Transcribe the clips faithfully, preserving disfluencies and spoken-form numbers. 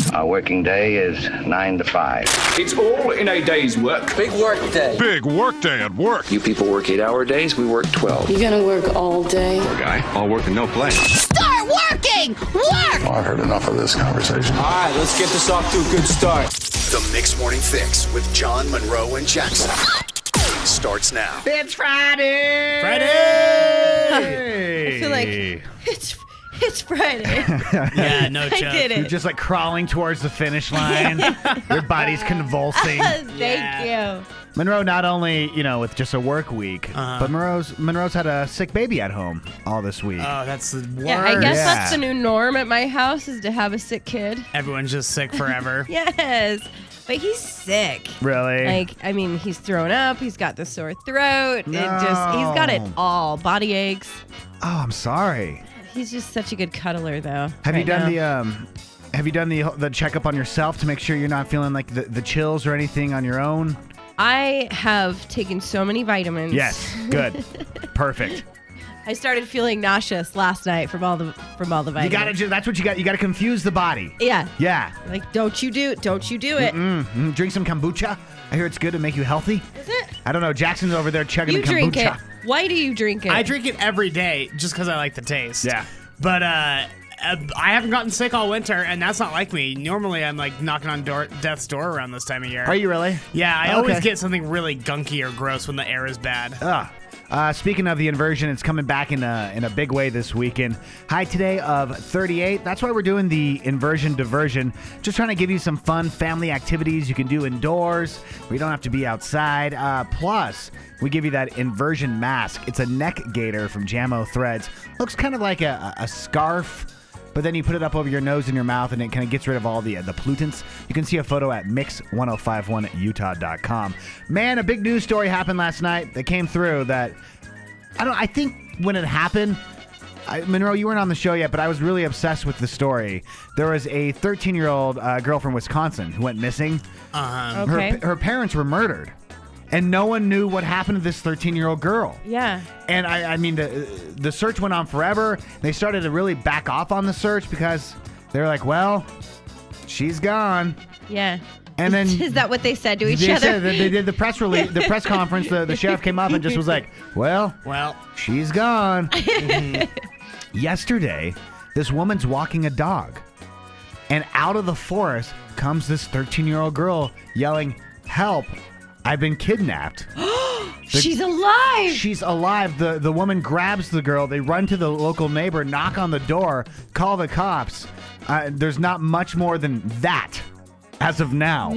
Our working day is nine to five. It's all in a day's work. Big work day. Big work day at work. You people work eight-hour days, we work twelve. You're gonna work all day? Poor guy. All work and no play. Start working! Work! Well, I've heard enough of this conversation. All right, let's get this off to a good start. The Mixed Morning Fix with John, Monroe, and Jackson starts now. It's Friday! Friday! I feel like it's it's Friday. Yeah, no joke. I did it. You're just like crawling towards the finish line. Your body's convulsing. Thank yeah. you. Monroe, not only, you know, with just a work week, uh-huh. Uh-huh. but Monroe's, Monroe's had a sick baby at home all this week. Oh, that's the worst. Yeah, I guess Yeah. that's the new norm at my house is to have a sick kid. Everyone's just sick forever. Yes. But he's sick. Really? Like, I mean, he's thrown up. He's got the sore throat. No. And just, he's got it all. Body aches. Oh, I'm sorry. He's just such a good cuddler, though. Have right you done now. the um, Have you done the the checkup on yourself to make sure you're not feeling like the, the chills or anything on your own? I have taken so many vitamins. Yes. Good. Perfect. I started feeling nauseous last night from all the from all the vitamins. You gotta. ju- That's what you got. You gotta confuse the body. Yeah. Yeah. Like, don't you do don't you do it. Mm-mm. Drink some kombucha. I hear it's good to make you healthy. Is it? I don't know. Jackson's over there chugging You the drink kombucha. it. Why do you drink it? I drink it every day just because I like the taste. Yeah. But uh, uh, I haven't gotten sick all winter, and that's not like me. Normally, I'm like knocking on door, death's door around this time of year. Are you really? Yeah, I Okay. always get something really gunky or gross when the air is bad. Ugh. Uh, speaking of the inversion, it's coming back in a, in a big way this weekend. High today of thirty-eight. That's why we're doing the inversion diversion. Just trying to give you some fun family activities you can do indoors where you don't have to be outside. Uh, plus, we give you that inversion mask. It's a neck gaiter from Jamo Threads. Looks kind of like a, a scarf, but then you put it up over your nose and your mouth, and it kind of gets rid of all the uh, the pollutants. You can see a photo at mix ten fifty-one utah dot com. Man, a big news story happened last night that came through that, I don't I think when it happened, I, Monroe, you weren't on the show yet, but I was really obsessed with the story. There was a thirteen-year-old uh, girl from Wisconsin who went missing. Uh-huh. Okay. Her, her parents were murdered, and no one knew what happened to this thirteen-year-old girl. Yeah. And I, I mean, the the search went on forever. They started to really back off on the search because they were like, well, she's gone. Yeah. And then Is that what they said to each they other? said that they did the press release, the press conference. The, the sheriff came up and just was like, well, Well, she's gone. Yesterday, this woman's walking a dog, and out of the forest comes this thirteen-year-old girl yelling, help, I've been kidnapped. The- She's alive. She's alive. The the woman grabs the girl. They run to the local neighbor, knock on the door, call the cops. Uh, there's not much more than that as of now.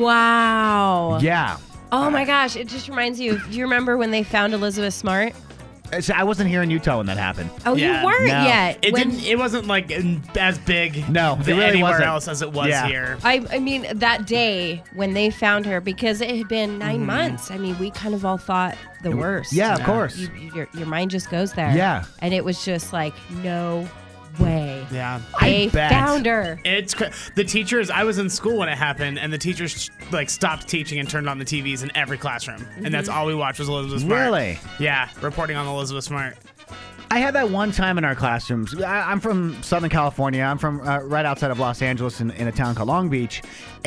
Wow. Yeah. Oh my gosh, it just reminds you. Do you remember when they found Elizabeth Smart? So I wasn't here in Utah when that happened. Oh, Yeah. you weren't No. yet. it When- didn't. It wasn't like in- as big. No, it th- really anywhere wasn't. else as it was Yeah. here. I, I mean, that day when they found her, because it had been nine Mm-hmm. months. I mean, we kind of all thought the worst. Yeah, of Yeah. course. You, you- your, your mind just goes there. Yeah. And it was just like, no way. Yeah. They bet. found her. It's cra- the teachers. I was in school when it happened, and the teachers like stopped teaching and turned on the T Vs in every classroom, and that's all we watched was Elizabeth Smart. Really? Yeah, reporting on Elizabeth Smart. I had that one time in our classrooms. I, I'm from Southern California. I'm from uh, right outside of Los Angeles in, in a town called Long Beach,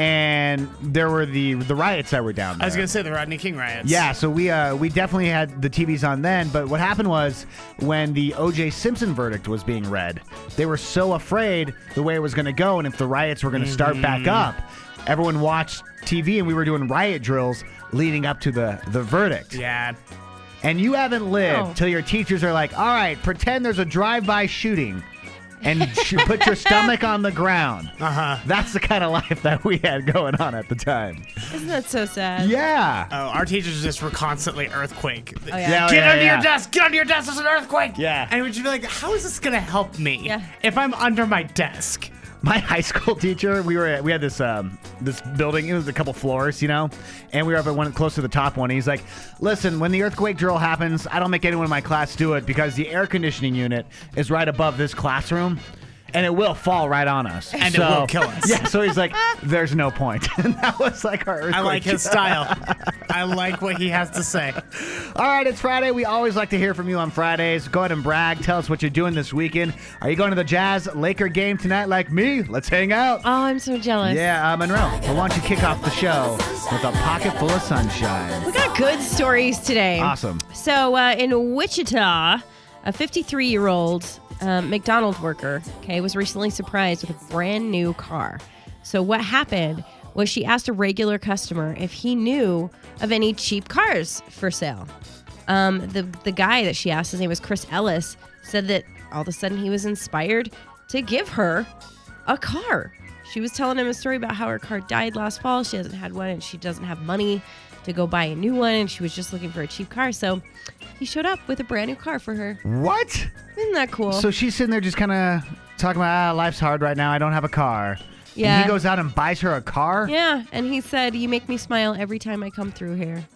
and there were the the riots that were down there. I was gonna say the Rodney King riots. Yeah, so we uh, we definitely had the T Vs on then, but what happened was when the O J Simpson verdict was being read, they were so afraid the way it was going to go, and if the riots were going to start back up, everyone watched T V, and we were doing riot drills leading up to the, the verdict. Yeah. And you haven't lived No. till your teachers are like, all right, pretend there's a drive-by shooting, and you put your stomach on the ground. Uh huh. That's the kind of life that we had going on at the time. Isn't that so sad? Yeah. Oh, our teachers just were constantly earthquake. Oh, yeah. Yeah, Get yeah, under yeah. your desk! Get under your desk! There's an earthquake! Yeah. And we'd just be like, how is this gonna help me Yeah. if I'm under my desk? My high school teacher, we were we had this um this building. It was a couple floors, you know, and we were up at one close to the top one. He's like, "Listen, when the earthquake drill happens, I don't make anyone in my class do it because the air conditioning unit is right above this classroom." and it will fall right on us. And it So- will kill us. Yeah, so he's like, there's no point. And that was like our earthquake. I like his style. I like what he has to say. All right, it's Friday. We always like to hear from you on Fridays. Go ahead and brag. Tell us what you're doing this weekend. Are you going to the Jazz Laker game tonight like me? Let's hang out. Oh, I'm so jealous. Yeah, uh, Monroe, well, why don't you kick off the show with a pocket full of sunshine? We got good stories today. Awesome. So uh, in Wichita, a fifty-three-year-old uh, McDonald's worker, okay, was recently surprised with a brand new car. So what happened was she asked a regular customer if he knew of any cheap cars for sale. Um, the the guy that she asked, his name was Chris Ellis, said that all of a sudden he was inspired to give her a car. She was telling him a story about how her car died last fall. She hasn't had one, and she doesn't have money to go buy a new one, and she was just looking for a cheap car. So he showed up with a brand new car for her. What? Isn't that cool? So she's sitting there just kind of talking about, ah, life's hard right now. I don't have a car. Yeah. And he goes out and buys her a car? Yeah, and he said, you make me smile every time I come through here.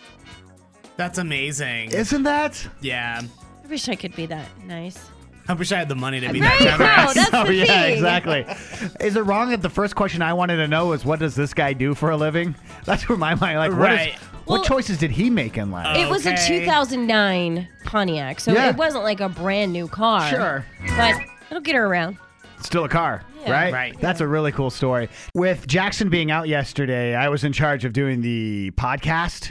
That's amazing. Isn't that? Yeah. I wish I could be that nice. I wish I had the money to be Right? that No, generous. that's Oh, the yeah, thing. exactly. Is it wrong that the first question I wanted to know is, what does this guy do for a living? That's where my mind, like, what, is, Right. what Well- choices did he make in life? It was a Okay. two thousand nine Pontiac, so Yeah. it wasn't like a brand new car. Sure. But it'll get her around. Still a car, Yeah. right? Right. That's a really cool story. With Jackson being out yesterday, I was in charge of doing the podcast.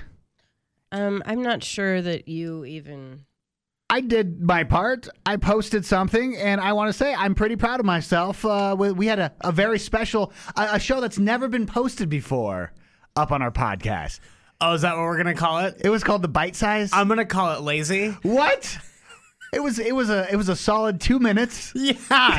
Um, I'm not sure that you even... I did my part. I posted something, and I want to say I'm pretty proud of myself. Uh, we, we had a, a very special, a, a show that's never been posted before up on our podcast. Oh, is that what we're going to call it? It was called The Bite Size. I'm going to call it lazy. What? It was it was a it was a solid two minutes. Yeah,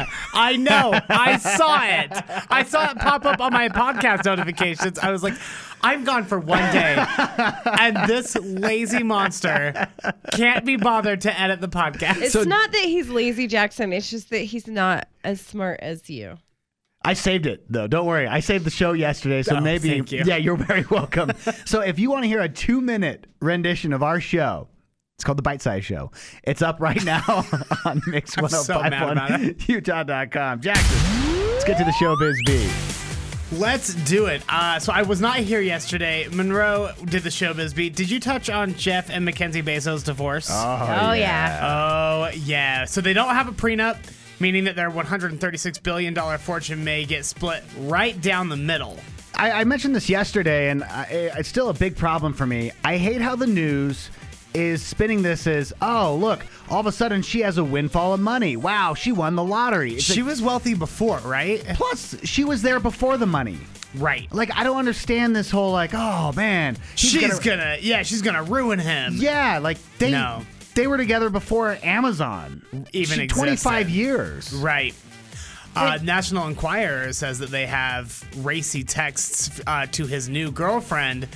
I know. I saw it. I saw it pop up on my podcast notifications. I was like, I'm gone for one day, and this lazy monster can't be bothered to edit the podcast. It's So- not that he's lazy, Jackson. It's just that he's not as smart as you. I saved it though. Don't worry. I saved the show yesterday, so Oh, maybe thank you. yeah, you're very welcome. So if you want to hear a two minute rendition of our show, it's called The Bite Size Show. It's up right now on Mix I'm so mad about ten fifty-one it. Utah dot com. Jackson, let's get to the showbiz beat. Let's do it. Uh, so I was not here yesterday. Monroe did the showbiz beat. Did you touch on Jeff and Mackenzie Bezos' divorce? Oh, yeah. Oh, yeah. So they don't have a prenup, meaning that their one hundred thirty-six billion dollars fortune may get split right down the middle. I, I mentioned this yesterday, and I, it's still a big problem for me. I hate how the news is spinning this as, oh, look, all of a sudden she has a windfall of money. Wow, she won the lottery. It's She like- was wealthy before, right? plus, she was there before the money. Right. Like, I don't understand this whole, like, oh, man. he's She's gonna, yeah, she's gonna ruin him. Yeah, like, they No. they were together before Amazon. Even She- existed. twenty-five years. Right. Uh, National Enquirer says that they have racy texts uh, to his new girlfriend.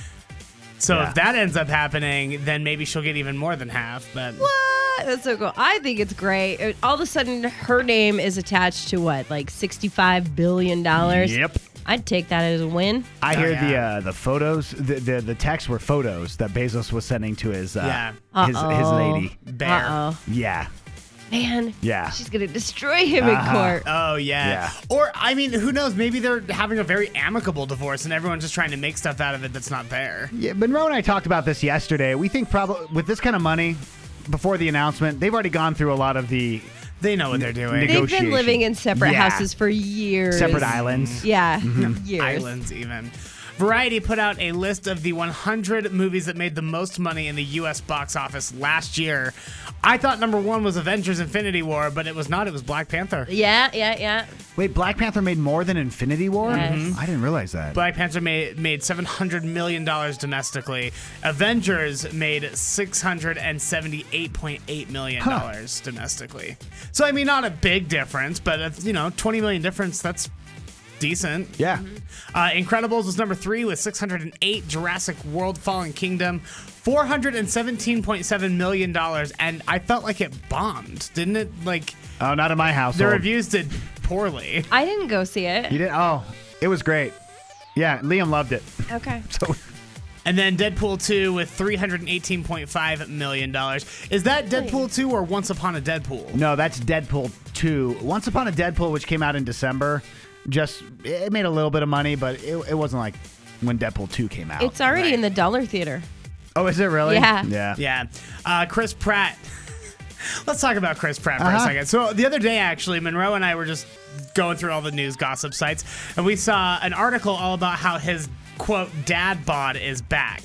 So Yeah. if that ends up happening, then maybe she'll get even more than half. But What? That's so cool. I think it's great. It- all of a sudden, her name is attached to what, like sixty-five billion dollars? Yep. I'd take that as a win. I Oh, hear yeah. the uh, the photos, the, the the texts were photos that Bezos was sending to his uh, Yeah. his, his Uh-oh. lady. bear. Uh-oh. Yeah. Man. Yeah. She's going to destroy him in Uh-huh. court. Oh, yeah. Yeah. Or, I mean, who knows? Maybe they're having a very amicable divorce and everyone's just trying to make stuff out of it that's not there. Yeah, Monroe and I talked about this yesterday. We think probably with this kind of money, before the announcement, they've already gone through a lot of the They know what they're doing. Neg- They've negotiation. been living in separate Yeah. houses for years. separate islands. Yeah, Mm-hmm. years. Islands, even. Variety put out a list of the one hundred movies that made the most money in the U S box office last year. I thought number one was Avengers Infinity War, but it was not. It was Black Panther. Yeah, yeah, yeah. Wait, Black Panther made more than Infinity War? Yes. Mhm. I didn't realize that. Black Panther made, made seven hundred million dollars domestically. Avengers made six hundred seventy-eight point eight million dollars domestically. So, I mean, not a big difference, but, uh, you know, twenty million dollars difference, that's decent. yeah. Uh, Incredibles was number three with six hundred eight. Jurassic World Fallen Kingdom, four hundred seventeen point seven million dollars. And I felt like it bombed, didn't it? Like, Oh, not in my household. the reviews did poorly. I didn't go see it. You did? Oh, it was great. Yeah, Liam loved it. Okay. So And then Deadpool two with three hundred eighteen point five million dollars. Is that Deadpool two or Once Upon a Deadpool? no, that's Deadpool two. Once Upon a Deadpool, which came out in December, just it made a little bit of money, but it, it wasn't like when Deadpool two came out. It's already Right. in the Dollar Theater. Oh, is it really? Yeah. Yeah. Yeah. Uh, Chris Pratt. Let's talk about Chris Pratt for Uh-huh. a second. So the other day, actually, Monroe and I were just going through all the news gossip sites, and we saw an article all about how his, quote, dad bod is back.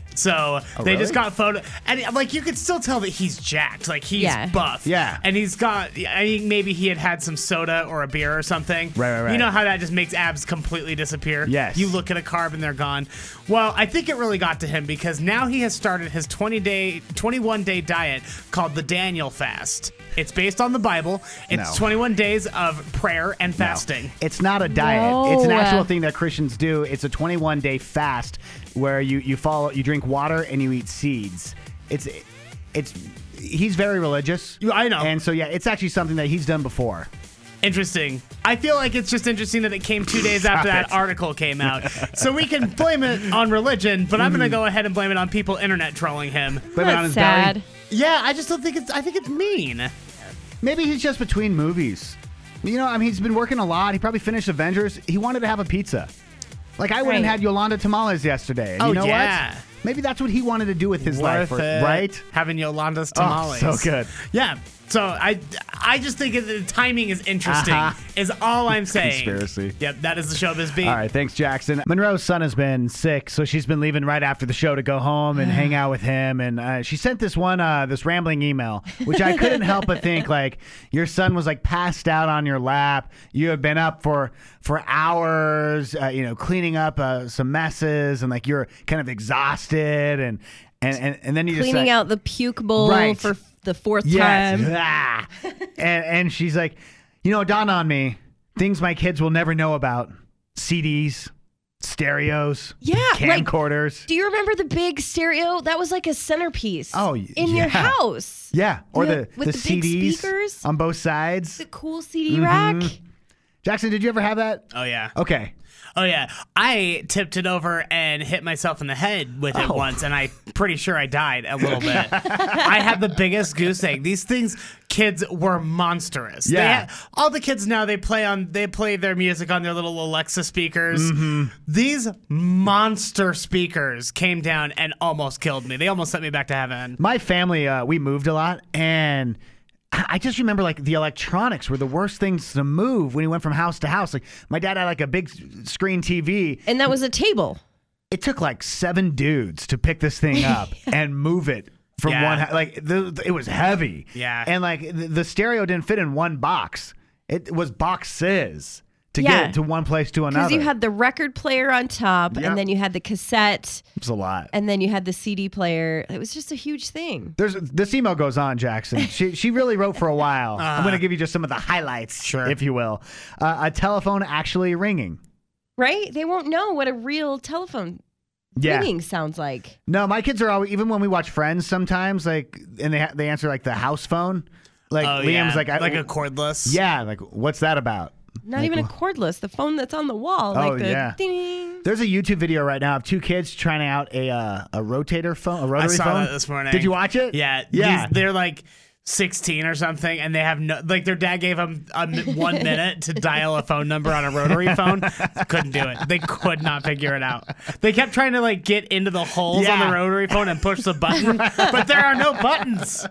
So Oh, they really? just got photo, and like you could still tell that he's jacked, like he's Yeah. buff, Yeah. and he's got. I think maybe he had had some soda or a beer or something. Right, right, right. You know how that just makes abs completely disappear. Yes. You look at a carb and they're gone. Well, I think it really got to him because now he has started his twenty day, twenty-one day diet called the Daniel Fast. It's based on the Bible. It's No. twenty-one days of prayer and fasting. It's not a diet. It's an No. actual thing that Christians do. It's a twenty-one day fast where you you follow, you drink water and you eat seeds. It's it's he's very religious. I know. And so yeah, it's actually something that he's done before. Interesting. I feel like it's just interesting that it came two days after that it. article came out. So we can blame it on religion, but I'm going to go ahead and blame it on people internet trolling him. Blame it on That's his sad. belly. Yeah, I just don't think it's. I think it's mean. Maybe he's just between movies. You know, I mean, he's been working a lot. He probably finished Avengers. He wanted to have a pizza. Like I went and Right. had Yolanda tamales yesterday. And Oh, you know yeah. what? Maybe that's what he wanted to do with his life, Worth it. right? Having Yolanda's Oh, tamales. so good. Yeah. So I, I just think the timing is interesting. Uh-huh. Is all I'm saying. Conspiracy. Yep, that is the showbiz beat. All right, thanks, Jackson. Monroe's son has been sick, so she's been leaving right after the show to go home and hang out with him. And uh, she sent this one, uh, this rambling email, which I couldn't help but think, like, your son was like passed out on your lap. You had been up for for hours, uh, you know, cleaning up uh, some messes, and like you're kind of exhausted, and and and, and then you just Cleaning like, out the puke bowl Right. for the fourth Yes. time. Ah. and, and she's like, you know, it dawned on me, things my kids will never know about. C Ds, stereos, Yeah, like, camcorders. do you remember the big stereo? That was like a centerpiece. Oh, in yeah. your house. yeah, or Yeah, the, with the, the C big Ds speakers. on both sides. The cool C D rack. Jackson, did you ever have that? Oh yeah. Okay. Oh yeah. I tipped it over and hit myself in the head with it Oh. once, and I'm pretty sure I died a little bit. I had the biggest goose egg. These things, kids were monstrous. They Yeah. had- all the kids now they play on they play their music on their little Alexa speakers. Mm-hmm. These monster speakers came down and almost killed me. They almost sent me back to heaven. My family, uh, we moved a lot, and I I just remember like the electronics were the worst things to move when we went from house to house. Like my dad had like a big s- screen T V. And that was a table. It took like seven dudes to pick this thing up and move it from Yeah. one. Like the, it was heavy. Yeah. and like the, the stereo didn't fit in one box. It was boxes to Yeah. get it to one place to Because another. you had the record player on top, Yep. and then you had the cassette, it was a lot. and then you had the C D player. It was just a huge thing. There's this email goes on, Jackson. She she really wrote for a while. I'm going to give you just some of the highlights, Sure. if you will. Uh, a telephone actually ringing. Right? They won't know what a real telephone Yeah. ringing sounds like. No, my kids are always, even when we watch Friends sometimes, like, and they ha- they answer like the house phone. Like Oh, Liam's yeah. like, I, like a cordless. yeah, like what's that about? Not Like, even a wh- cordless, the phone that's on the wall. Oh, like the yeah. ding. There's a YouTube video right now of two kids trying out a uh, a rotator phone, a I rotary saw phone. that this morning. Did you watch it? Yeah, yeah. these- they're like sixteen or something, and they have no like their dad gave them a, mi- one minute to dial a phone number on a rotary phone. Couldn't do it. They could not figure it out. They kept trying to like get into the holes on Yeah. the rotary phone and push the button, but there are no buttons.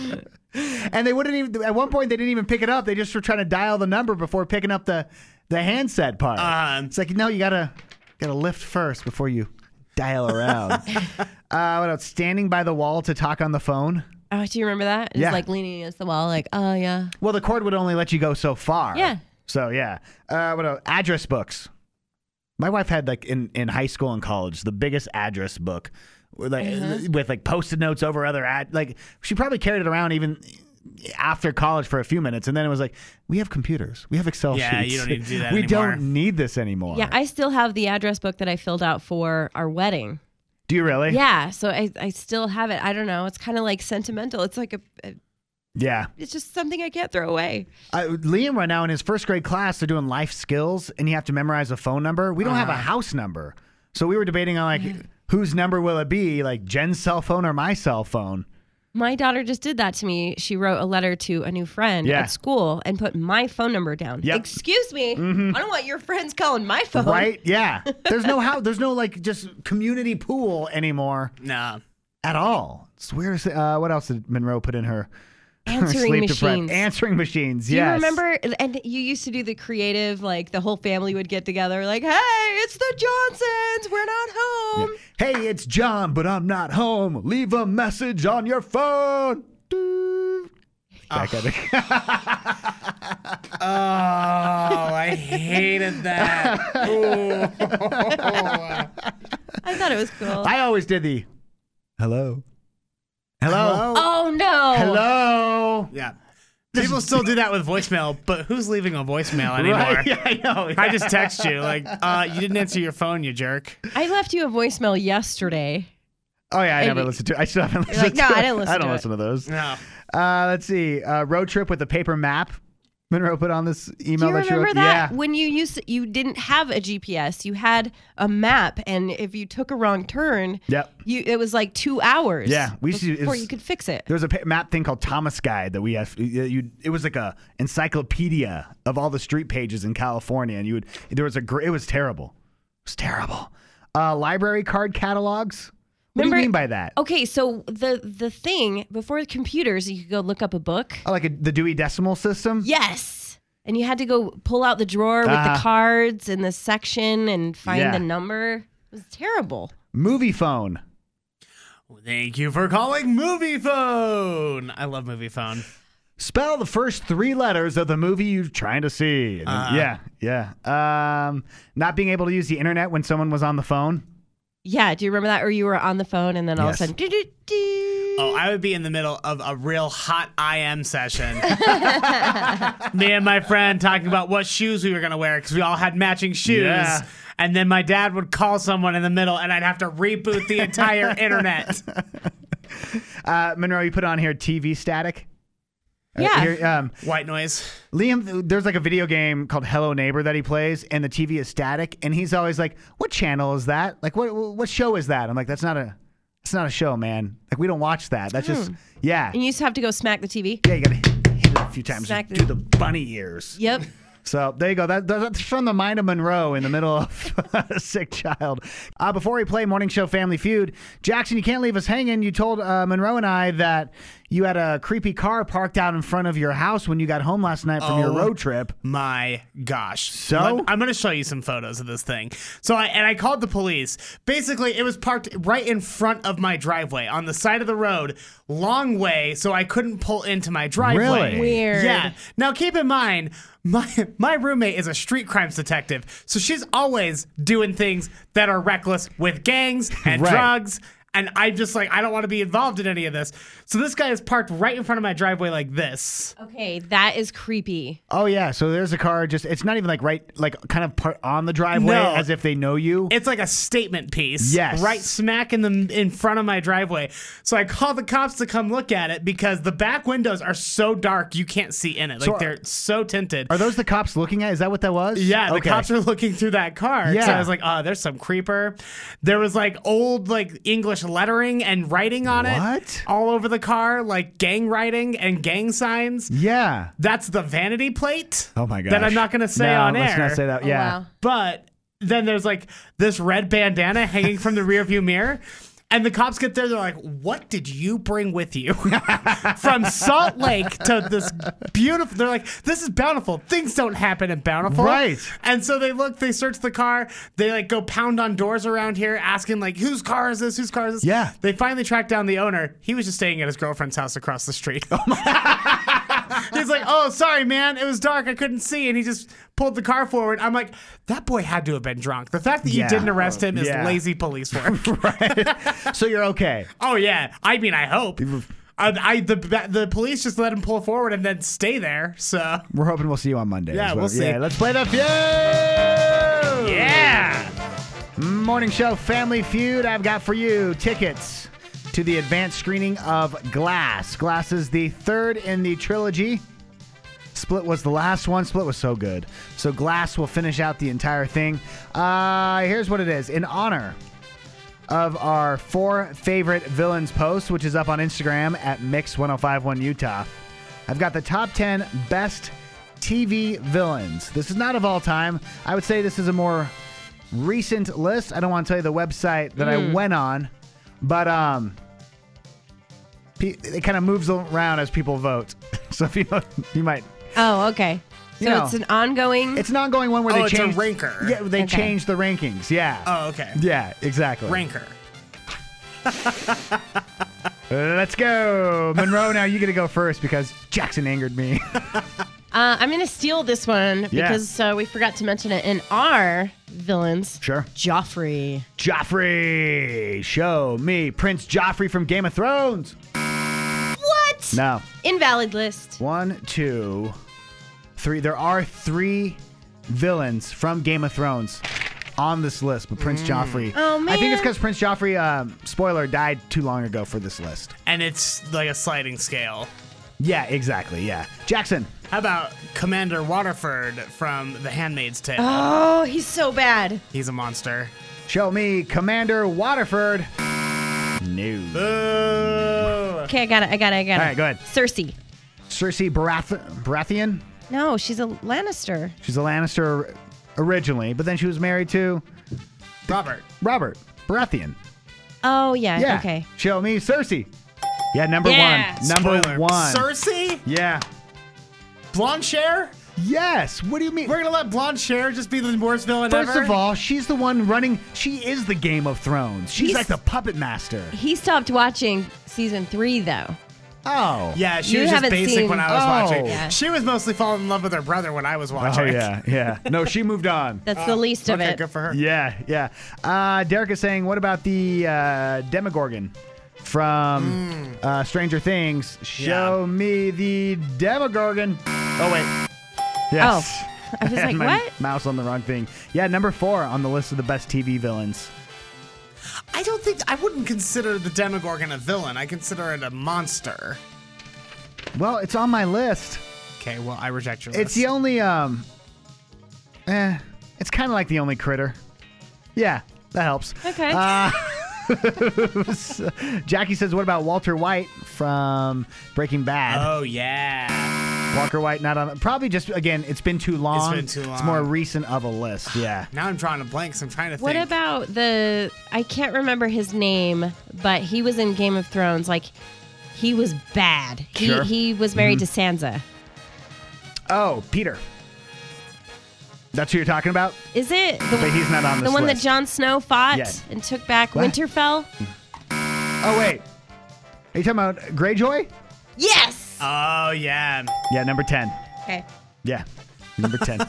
And they wouldn't even. At one point, they didn't even pick it up. They just were trying to dial the number before picking up the the handset part. Um, it's like no, you gotta gotta lift first before you dial around. uh, what else? Standing by the wall to talk on the phone. Oh, do you remember that? It's Yeah. like leaning against the wall, like, oh, yeah. Well, the cord would only let you go so far. Yeah. So yeah. Uh, what else? Address books. My wife had like in, in high school and college the biggest address book, with like Uh-huh. with like post-it notes over other ad. Like she probably carried it around even after college for a few minutes, and then it was like, we have computers, we have Excel Yeah, sheets. you don't need to do that We anymore. don't need this anymore. Yeah, I still have the address book that I filled out for our wedding. Do you really? Yeah, so I, I still have it. I don't know. It's kind of like sentimental. It's like a, a, Yeah. it's just something I can't throw away. Uh, Liam right now in his first grade class, they're doing life skills, and you have to memorize a phone number. We don't have a house number, so we were debating on like whose number will it be, like Jen's cell phone or my cell phone. My daughter just did that to me. She wrote a letter to a new friend Yeah. at school and put my phone number down. Yep. Excuse me, Mhm. I don't want your friends calling my phone. Right? Yeah. There's no how. There's no like just community pool anymore. No. At all. It's weird. Uh, what else did Monroe put in her? Answering Sleep deprived- machines. Answering machines. Do Yes. you remember? And you used to do the creative, like the whole family would get together, like, "Hey, it's the Johnsons. We're not home." Hey, it's John, but I'm not home. Leave a message on your phone. That kind of- Oh, I hated that. Ooh. I thought it was cool. I always did the hello. Hello. Oh no. Hello. Yeah. People still do that with voicemail, but who's leaving a voicemail anymore? Right? Yeah, I know. I just text you like, uh, you didn't answer your phone, you jerk. I left you a voicemail yesterday. Oh yeah, I And never you- listened to. I still haven't You're listened. like, to no, I it. didn't listen I don't to it. listen to those. No. Uh, let's see. Uh, road trip with a paper map. Monroe put on this email Do you that she remember wrote. that Yeah. when you used you didn't have a G P S, you had a map, and if you took a wrong turn, Yep. you it was like two hours. Yeah, we used to- it before was- you could fix it. There was a pa- map thing called Thomas Guide that we have. You, you- it was like a encyclopedia of all the street pages in California, and you would. There was a. gr- It was terrible. It was terrible. Uh, library card catalogs. What do Remember- you mean by that? Okay, so the the thing before the computers, you could go look up a book. Oh, like a, the Dewey Decimal System. Yes. And you had to go pull out the drawer with Uh-huh. the cards and the section and find Yeah. the number. It was terrible. Movie phone. Thank you for calling Movie Phone. I love Movie Phone. Spell the first three letters of the movie you're trying to see. And then- Uh. yeah, yeah. Um, not being able to use the internet when someone was on the phone. Yeah, do you remember that? Or you were on the phone and then all Yes. of a sudden, doo-doo-doo. Oh, I would be in the middle of a real hot I M session. Me and my friend talking about what shoes we were going to wear because we all had matching shoes. Yeah. And then my dad would call someone in the middle and I'd have to reboot the entire internet. Uh, Monroe, you put on here T V static. Uh, Yeah. here, um, White noise. Liam, there's like a video game called Hello Neighbor that he plays, and the T V is static, and he's always like, "What channel is that? Like, what what show is that?" I'm like, "That's not a, it's not a show, man. Like, we don't watch that. That's just, yeah, And you used to have to go smack the T V. yeah. You gotta hit it a few times, Smack and the- do the bunny ears." Yep. So there you go. That, that's from the mind of Monroe in the middle of a sick child. Uh, before we play Morning Show Family Feud, Jackson, you can't leave us hanging. You told uh, Monroe and I that you had a creepy car parked out in front of your house when you got home last night from your Oh. road trip. My gosh. So? Let- I'm going to show you some photos of this thing. So I and I called the police. Basically, it was parked right in front of my driveway on the side of the road, long way, so I couldn't pull into my driveway. Really? Weird. Yeah. Now keep in mind, my my roommate is a street crimes detective, so she's always doing things that are reckless with gangs and Right. drugs. And I'm just like, I don't want to be involved in any of this. So this guy is parked right in front of my driveway like this. Okay, that is creepy. Oh yeah, so there's a car just it's not even like right like kind of part on the driveway No. as if they know you. It's like a statement piece. Yes. Right smack in the in front of my driveway. So I called the cops to come look at it because the back windows are so dark you can't see in it. Like So are- they're so tinted. Are those the cops looking at? Is that what that was? Yeah, the Okay. cops are looking through that car. Yeah. So I was like, oh, there's some creeper. There was like old like English lettering and writing on it. What? All over the car, like gang writing and gang signs. Yeah. That's the vanity plate. Oh my gosh. That I'm not gonna say no, on let's air. not say that. Oh, yeah. wow. But then there's like this red bandana hanging from the rearview mirror. And the cops get there, they're like, what did you bring with you? From Salt Lake to this beautiful, they're like, this is Bountiful. Things don't happen in Bountiful. Right. And so they look, they search the car, they like go pound on doors around here asking like, whose car is this? Whose car is this? Yeah. They finally track down the owner. He was just staying at his girlfriend's house across the street. He's like, oh, sorry, man. It was dark. I couldn't see. And he just pulled the car forward. I'm like, that boy had to have been drunk. The fact that you Yeah. didn't arrest him is Yeah. lazy police work. Right. So you're okay. Oh, yeah. I mean, I hope. I, I the the police just let him pull forward and then stay there. So, We're hoping we'll see you on Monday. Yeah, as well. we'll see. Yeah, let's play the feud. yeah. Morning Show Family Feud. I've got for you tickets to the advanced screening of Glass. Glass is the third in the trilogy. Split was the last one. Split was so good. So Glass will finish out the entire thing. Uh, here's what it is. In honor of our four favorite villains post, which is up on Instagram at Mix ten fifty-one Utah. I've got the top ten best T V villains. This is not of all time. I would say this is a more recent list. I don't want to tell you the website that Mm. I went on, but um, pe- it kind of moves around as people vote. So if you you might. Oh, okay. So You know, it's an ongoing. It's an ongoing one where Oh, they it's a change ranker. Yeah, they Okay. change the rankings. Yeah. Oh, okay. Yeah, exactly. Ranker. Uh, let's go, Monroe. Now you get to go first because Jackson angered me. Uh, I'm going to steal this one Yeah. because uh, we forgot to mention it in our villains. Sure. Joffrey. Joffrey, show me Prince Joffrey from Game of Thrones. What? No. Invalid list. One, two, three. There are three villains from Game of Thrones on this list, but Prince Joffrey. Oh, I think it's man. because Prince Joffrey, um, spoiler, died too long ago for this list. And it's like a sliding scale. Yeah, exactly. Yeah. Jackson. How about Commander Waterford from The Handmaid's Tale? Oh, he's so bad. He's a monster. Show me Commander Waterford. No. Boo! Okay, I got it. I got it. I got it. All right, go ahead. Cersei. Cersei Barath- Baratheon. No, she's a Lannister. She's a Lannister originally, but then she was married to Robert. Robert Baratheon. Oh, yeah. Yeah. Okay. Show me Cersei. Yeah, number Yeah. one. Number Spoiler. one. Cersei? Yeah. Blonde Cher? Yes. What do you mean? We're gonna let Blonde Cher just be the worst villain First ever? of all, she's the one running. She is the Game of Thrones. She's He's- like the puppet master. He stopped watching season three, though. Oh. Yeah, she You was just haven't basic seen- when I was Oh. watching. Yeah. She was mostly falling in love with her brother when I was watching. Oh yeah, yeah. No, she moved on. That's the least of Okay, it. good for her. Yeah, yeah. Uh, Derek is saying, what about the uh, Demogorgon from uh, Stranger Things? Show Yeah. me the Demogorgon. Oh, wait. Yes. Oh, I was had like, my what? Mouse on the wrong thing. Yeah, number four on the list of the best T V villains. I don't think I wouldn't consider the Demogorgon a villain. I consider it a monster. Well, it's on my list. Okay, well, I reject your list. It's the only, um, eh, it's kind of like the only critter. Yeah, that helps. Okay. Uh, Jackie says, what about Walter White from Breaking Bad? Oh, yeah. Walker White not on. Probably just, again, it's been too long. been too It's more long. recent of a list. Yeah. Now I'm drawing a blank, so I'm trying to What think. about the? I can't remember his name, but he was in Game of Thrones. Like, he was bad. He Sure. he was married to Sansa. Oh, Peter. That's who you're talking about? Is it the, But he's not on the this one list. that Jon Snow fought Yeah. and took back What? Winterfell? Oh, wait. Are you talking about Greyjoy? Yes. Oh, yeah. Yeah, number ten. Okay. Yeah, number ten.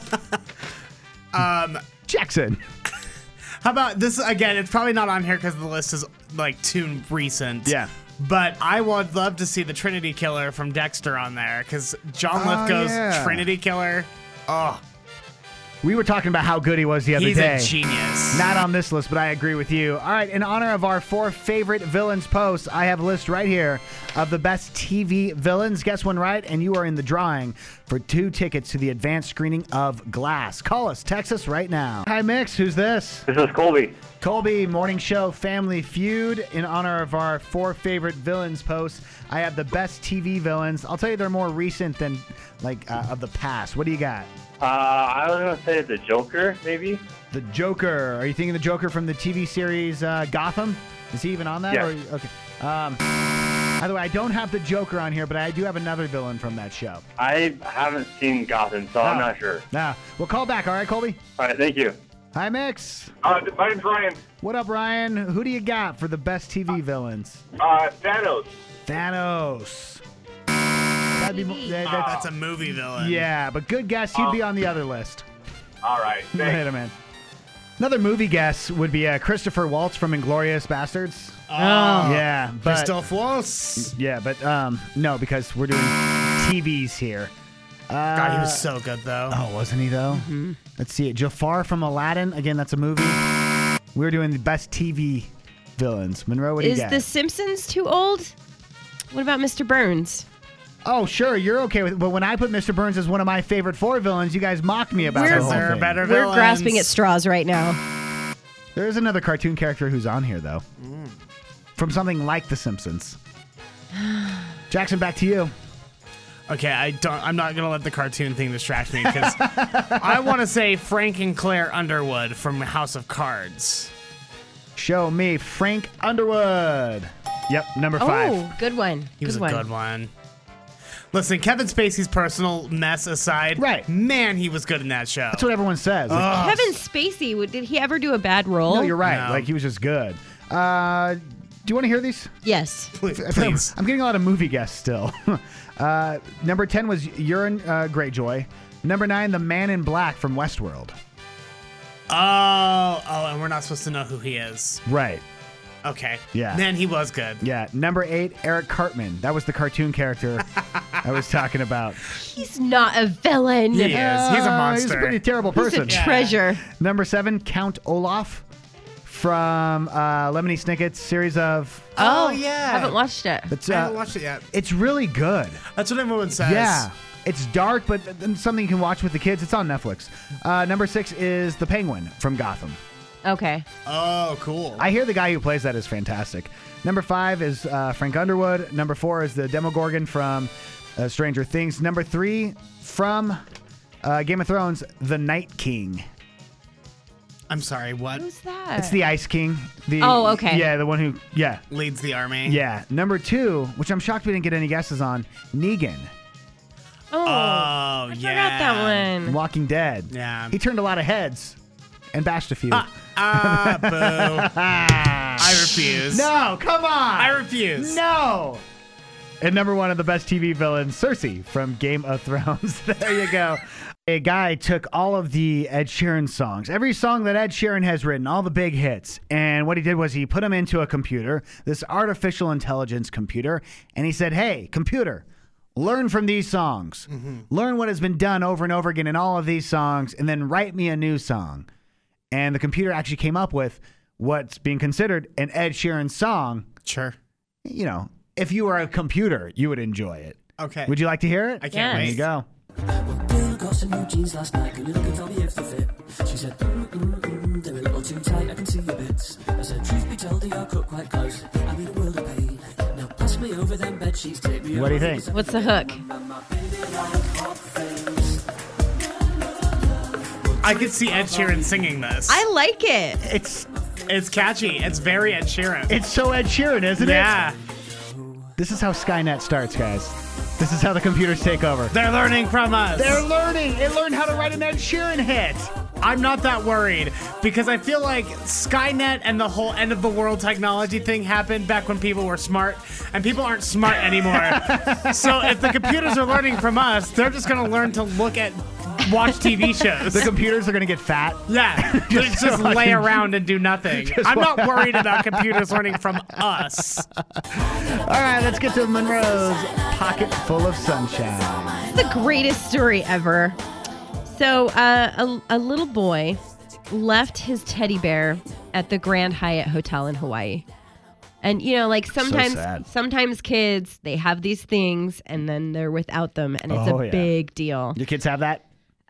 Um, Jackson. how about this? Again, it's probably not on here because the list is like too recent. Yeah. But I would love to see the Trinity Killer from Dexter on there because John Oh, Lithgow's yeah. Trinity Killer. Oh, We were talking about how good he was the other he's day. a genius. Not on this list, but I agree with you. All right, in honor of our four favorite villains posts, I have a list right here of the best T V villains. Guess one right, and you are in the drawing for two tickets to the advanced screening of Glass. Call us, text us right now. Hi, Mix. Who's this? This is Colby. Colby, Morning Show Family Feud. In honor of our four favorite villains posts, I have the best T V villains. I'll tell you they're more recent than like uh, of the past. What do you got? Uh, I was going to say the Joker, maybe. The Joker. Are you thinking the Joker from the T V series uh, Gotham? Is he even on that? Yeah. Or, okay. Um, by the way, I don't have the Joker on here, but I do have another villain from that show. I haven't seen Gotham, so I'm Oh. not sure. Nah. Well, call back. All right, Colby? All right, thank you. Hi, Mix. Uh, my name's Ryan. What up, Ryan? Who do you got for the best T V villains? Uh, Thanos. Thanos. That'd be, mo- that- that's- That's a movie villain. yeah, but good guess. He'd be on the other list. All right. Thanks. Later, man. Another movie guess would be uh, Christopher Waltz from Inglourious Bastards. Oh, Yeah, but Christoph Waltz. yeah, but um, no, because we're doing T Vs here. Uh, God, he was so good though. Oh, wasn't he though? Let's see it. Jafar from Aladdin. Again, that's a movie. We're doing the best T V villains. Monroe, what do you Is got? The Simpsons too old? What about Mister Burns? Oh, sure, you're okay with it. But when I put Mister Burns as one of my favorite four villains, you guys mocked me about We're- the whole There are thing. better We're villains. grasping at straws right now. There is another cartoon character who's on here, though. Mm. From something like The Simpsons. Jackson, back to you. Okay, I don't. I'm not gonna let the cartoon thing distract me because I want to say Frank and Claire Underwood from House of Cards. Show me Frank Underwood. Yep, number five. Oh, good one. He was good a one. good one. Listen, Kevin Spacey's personal mess aside, right? Man, he was good in that show. That's what everyone says. Ugh. Kevin Spacey, w- did he ever do a bad role? No, you're right. No. Like, he was just good. Uh, do you want to hear these? Yes. Please. I'm getting a lot of movie guests still. uh, number ten was Euron uh, Greyjoy. Number nine, the Man in Black from Westworld. Oh, oh, and we're not supposed to know who he is. Right. Okay. Yeah. Man, he was good. Yeah. Number eight, Eric Cartman. That was the cartoon character I was talking about. He's not a villain. He is. He's a Uh, monster. He's a pretty terrible He's person. a treasure. Number seven, Count Olaf from uh, Lemony Snicket's series of. Oh, yeah. Haven't watched it. It's, I uh, haven't watched it yet. It's really good. That's what everyone says. Yeah. It's dark, but then something you can watch with the kids. It's on Netflix. Uh, number six is The Penguin from Gotham. Okay. Oh, cool. I hear the guy who plays that is fantastic. Number five is uh, Frank Underwood. Number four is the Demogorgon from uh, Stranger Things. Number three from uh, Game of Thrones, the Night King. I'm sorry, what? Who's that? It's the Ice King. The, Oh, okay. Yeah, the one who, yeah. Leads the army. Yeah. Number two, which I'm shocked we didn't get any guesses on, Negan. Oh, Oh, I yeah. forgot that one. Walking Dead. Yeah. He turned a lot of heads and bashed a few. Ah, ah, boo. I refuse. No, come on. I refuse. No. And number one of the best T V villains, Cersei from Game of Thrones. There you go. A guy took all of the Ed Sheeran songs, every song that Ed Sheeran has written, all the big hits. And what he did was he put them into a computer, this artificial intelligence computer. And he said, hey, computer, learn from these songs. Mm-hmm. Learn what has been done over and over again in all of these songs. And then write me a new song. And the computer actually came up with what's being considered an Ed Sheeran song. Sure. You know, if you were a computer, you would enjoy it. Okay. Would you like to hear it? I can't Yes. There wait. you go. Girl got some new jeans last night. Can you look and tell me if they fit? She said, mm, mm, mm, they're a little too tight. I can see your bits. I said, truth be told, they are cut quite close. I'm in a world of pain. Now pass me over them bed sheets. Take me What do you over. think? What's the hook? I could see Ed Sheeran singing this. I like it. It's It's catchy. It's very Ed Sheeran. it's so Ed Sheeran, isn't yeah. it? This is how Skynet starts, guys. This is how the computers take over. They're learning from us. They're learning. It learned how to write an Ed Sheeran hit. I'm not that worried because I feel like Skynet and the whole end of the world technology thing happened back when people were smart, and people aren't smart anymore. So if the computers are learning from us, they're just going to learn to look at, watch T V shows. The computers are going to get fat. Yeah, just, just fucking- lay around and do nothing. Just I'm not worried about computers learning from us. All right, let's get to Monroe's Pocket Full of Sunshine. It's the greatest story ever. So, uh, a, a little boy left his teddy bear at the Grand Hyatt Hotel in Hawaii. And, you know, like sometimes sad. sometimes kids, they have these things and then they're without them and it's Oh, a yeah. big deal. Your kids have that?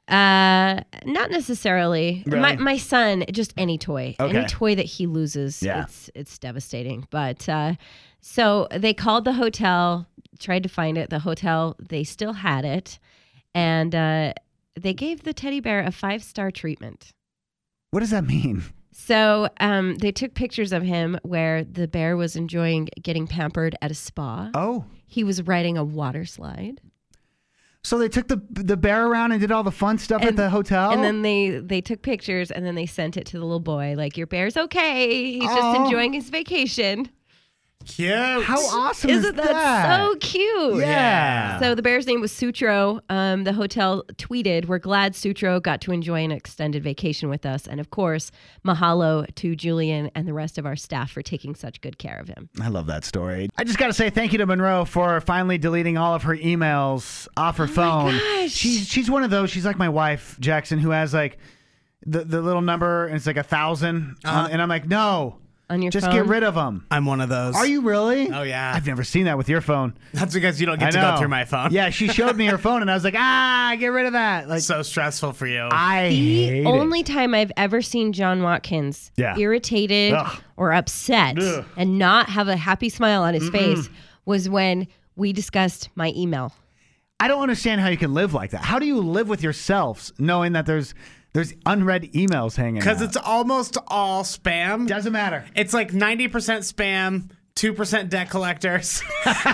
Uh, not necessarily. Really? My my son, just any toy, Okay. any toy that he loses, Yeah. it's it's devastating. But uh, so they called the hotel, tried to find it. The hotel, they still had it, and uh, they gave the teddy bear a five star treatment. What does that mean? So um, they took pictures of him where the bear was enjoying getting pampered at a spa. Oh. He was riding a water slide. So they took the the bear around and did all the fun stuff at the hotel? And then they they took pictures and then they sent it to the little boy. Like, your bear's okay. He's just Aw. enjoying his vacation. Cute. How awesome is Isn't that, that? so cute? Yeah. So the bear's name was Sutro. Um, the hotel tweeted, "We're glad Sutro got to enjoy an extended vacation with us. And of course, mahalo to Julian and the rest of our staff for taking such good care of him." I love that story. I just got to say thank you to Monroe for finally deleting all of her emails off her phone. gosh. She's she's one of those. She's like my wife, Jackson, who has like the, the little number and it's like a thousand. Uh-huh. Um, and I'm like, no. on your Just phone? get rid of them. I'm one of those. Are you really? Oh, yeah. I've never seen that with your phone. That's because you don't get I to know. go through my phone. Yeah, she showed me her phone, and I was like, ah, get rid of that. Like, So stressful for you. I The hate only it. time I've ever seen John Watkins Yeah. irritated Ugh. or upset Ugh. and not have a happy smile on his face was when we discussed my email. I don't understand how you can live like that. How do you live with yourselves knowing that there's there's unread emails hanging out? Because it's almost all spam. Doesn't matter. It's like ninety percent spam, two percent debt collectors,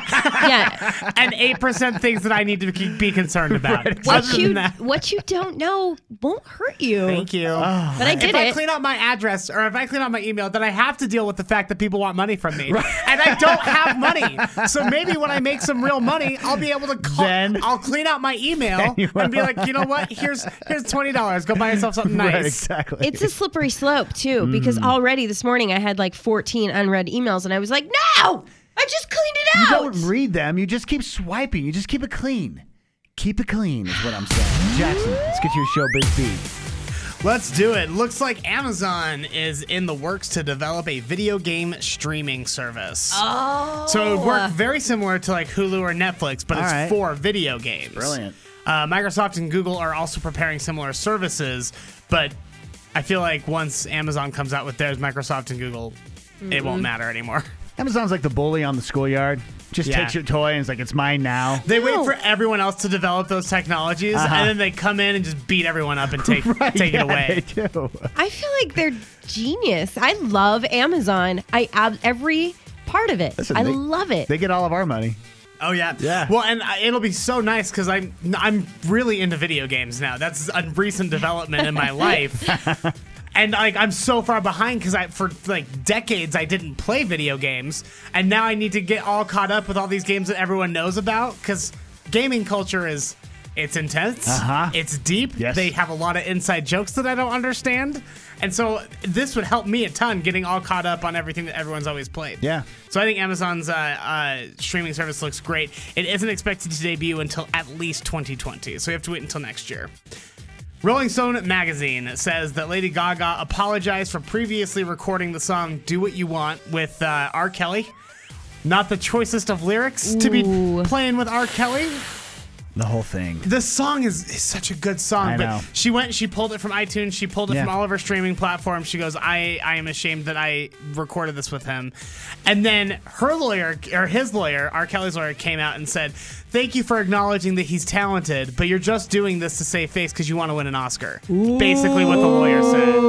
Yeah. and eight percent things that I need to be be concerned about. Right, What Other than you that, what you don't know won't hurt you. thank you. But I did if I it. clean out my address or if I clean out my email, then I have to deal with the fact that people want money from me. And I don't have money. So maybe when I make some real money, I'll be able to call. Then- I'll clean out my email you and be will. like, you know what? Here's here's twenty dollars. Go buy yourself something nice. Right, exactly. It's a slippery slope too, because already this morning I had like fourteen unread emails, and I was like, "No, I just cleaned it you out." don't read them. You just keep swiping. You just keep it clean. Keep it clean is what I'm saying. Jackson, let's get to your show, Big Speed. Let's do it. Looks like Amazon is in the works to develop a video game streaming service. Oh, So it would work very similar to like Hulu or Netflix, but All it's right. for video games. Brilliant. Uh, Microsoft and Google are also preparing similar services, but I feel like once Amazon comes out with theirs, Microsoft and Google, it won't matter anymore. Amazon's like the bully on the schoolyard. Just Yeah. takes your toy and it's like, it's mine now. They wait No. for everyone else to develop those technologies, Uh-huh. and then they come in and just beat everyone up and take Right, take yeah, it away. They do. I feel like they're genius. I love Amazon. I ab- every part of it. Listen, I they- love it. They get all of our money. Oh yeah, Yeah. Well, and I- it'll be so nice because I'm I'm really into video games now. That's a recent development in my life, and like I'm so far behind because I for like decades I didn't play video games, and now I need to get all caught up with all these games that everyone knows about because gaming culture is it's intense, Uh-huh. it's deep. Yes. They have a lot of inside jokes that I don't understand, and so this would help me a ton getting all caught up on everything that everyone's always played. Yeah. So I think Amazon's uh, uh, streaming service looks great. It isn't expected to debut until at least twenty twenty, so we have to wait until next year. Rolling Stone magazine says that Lady Gaga apologized for previously recording the song "Do What You Want" with uh, R. Kelly. Not the choicest of lyrics to be Ooh. playing with R. Kelly. The whole thing. The song is, is such a good song, I but know. she went, she pulled it from iTunes, she pulled it Yeah. from all of her streaming platforms. She goes, I, I am ashamed that I recorded this with him. And then her lawyer, or his lawyer, R. Kelly's lawyer, came out and said, thank you for acknowledging that he's talented, but you're just doing this to save face because you want to win an Oscar. Basically what the lawyer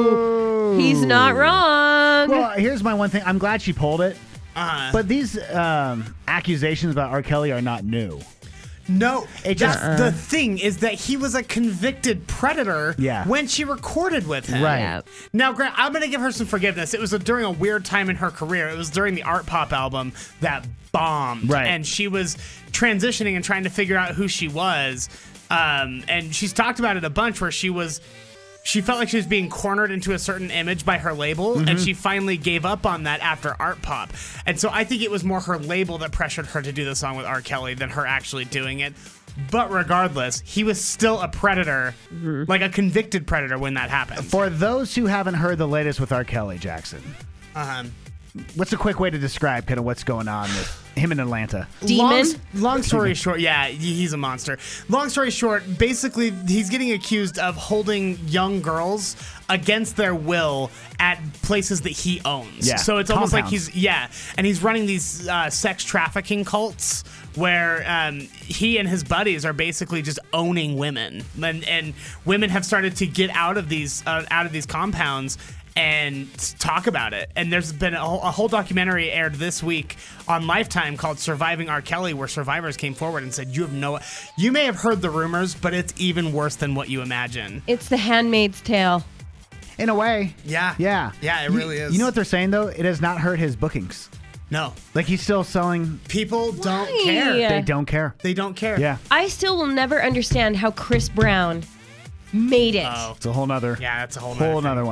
said. He's not wrong. Well, here's my one thing. I'm glad she pulled it. Uh, But these um, accusations about R. Kelly are not new. No, It just- that's the thing is that he was a convicted predator Yeah. when she recorded with him. Right. Yeah. Now, Grant, I'm going to give her some forgiveness. It was a, during a weird time in her career. It was during the Art Pop album that bombed. Right. And she was transitioning and trying to figure out who she was. Um, and she's talked about it a bunch where she was... She felt like she was being cornered into a certain image by her label, Mm-hmm. and she finally gave up on that after Art Pop. And so I think it was more her label that pressured her to do the song with R. Kelly than her actually doing it. But regardless, he was still a predator, Mm-hmm. like a convicted predator when that happened. For those who haven't heard the latest with R. Kelly, Jackson, Um, what's a quick way to describe kind of what's going on with him in Atlanta? Demon? Long, long story short, yeah, he- he's a monster. Long story short, basically, he's getting accused of holding young girls against their will at places that he owns. Yeah, So it's almost like compounds. he's, yeah, and he's running these uh, sex trafficking cults where um, he and his buddies are basically just owning women, and, and women have started to get out of these uh, out of these compounds and talk about it. And there's been a whole, a whole documentary aired this week on Lifetime called Surviving R. Kelly, where survivors came forward and said, you have no, you may have heard the rumors, but it's even worse than what you imagine. It's The Handmaid's Tale. In a way. Yeah. Yeah. Yeah, it You- really is. You know what they're saying, though? It has not hurt his bookings. No. Like, he's still selling. People don't Why? care. Yeah. They don't care. They don't care. Yeah. I still will never understand how Chris Brown made it. Oh. It's a whole nother, Yeah, that's a whole, whole nother nother thing. one.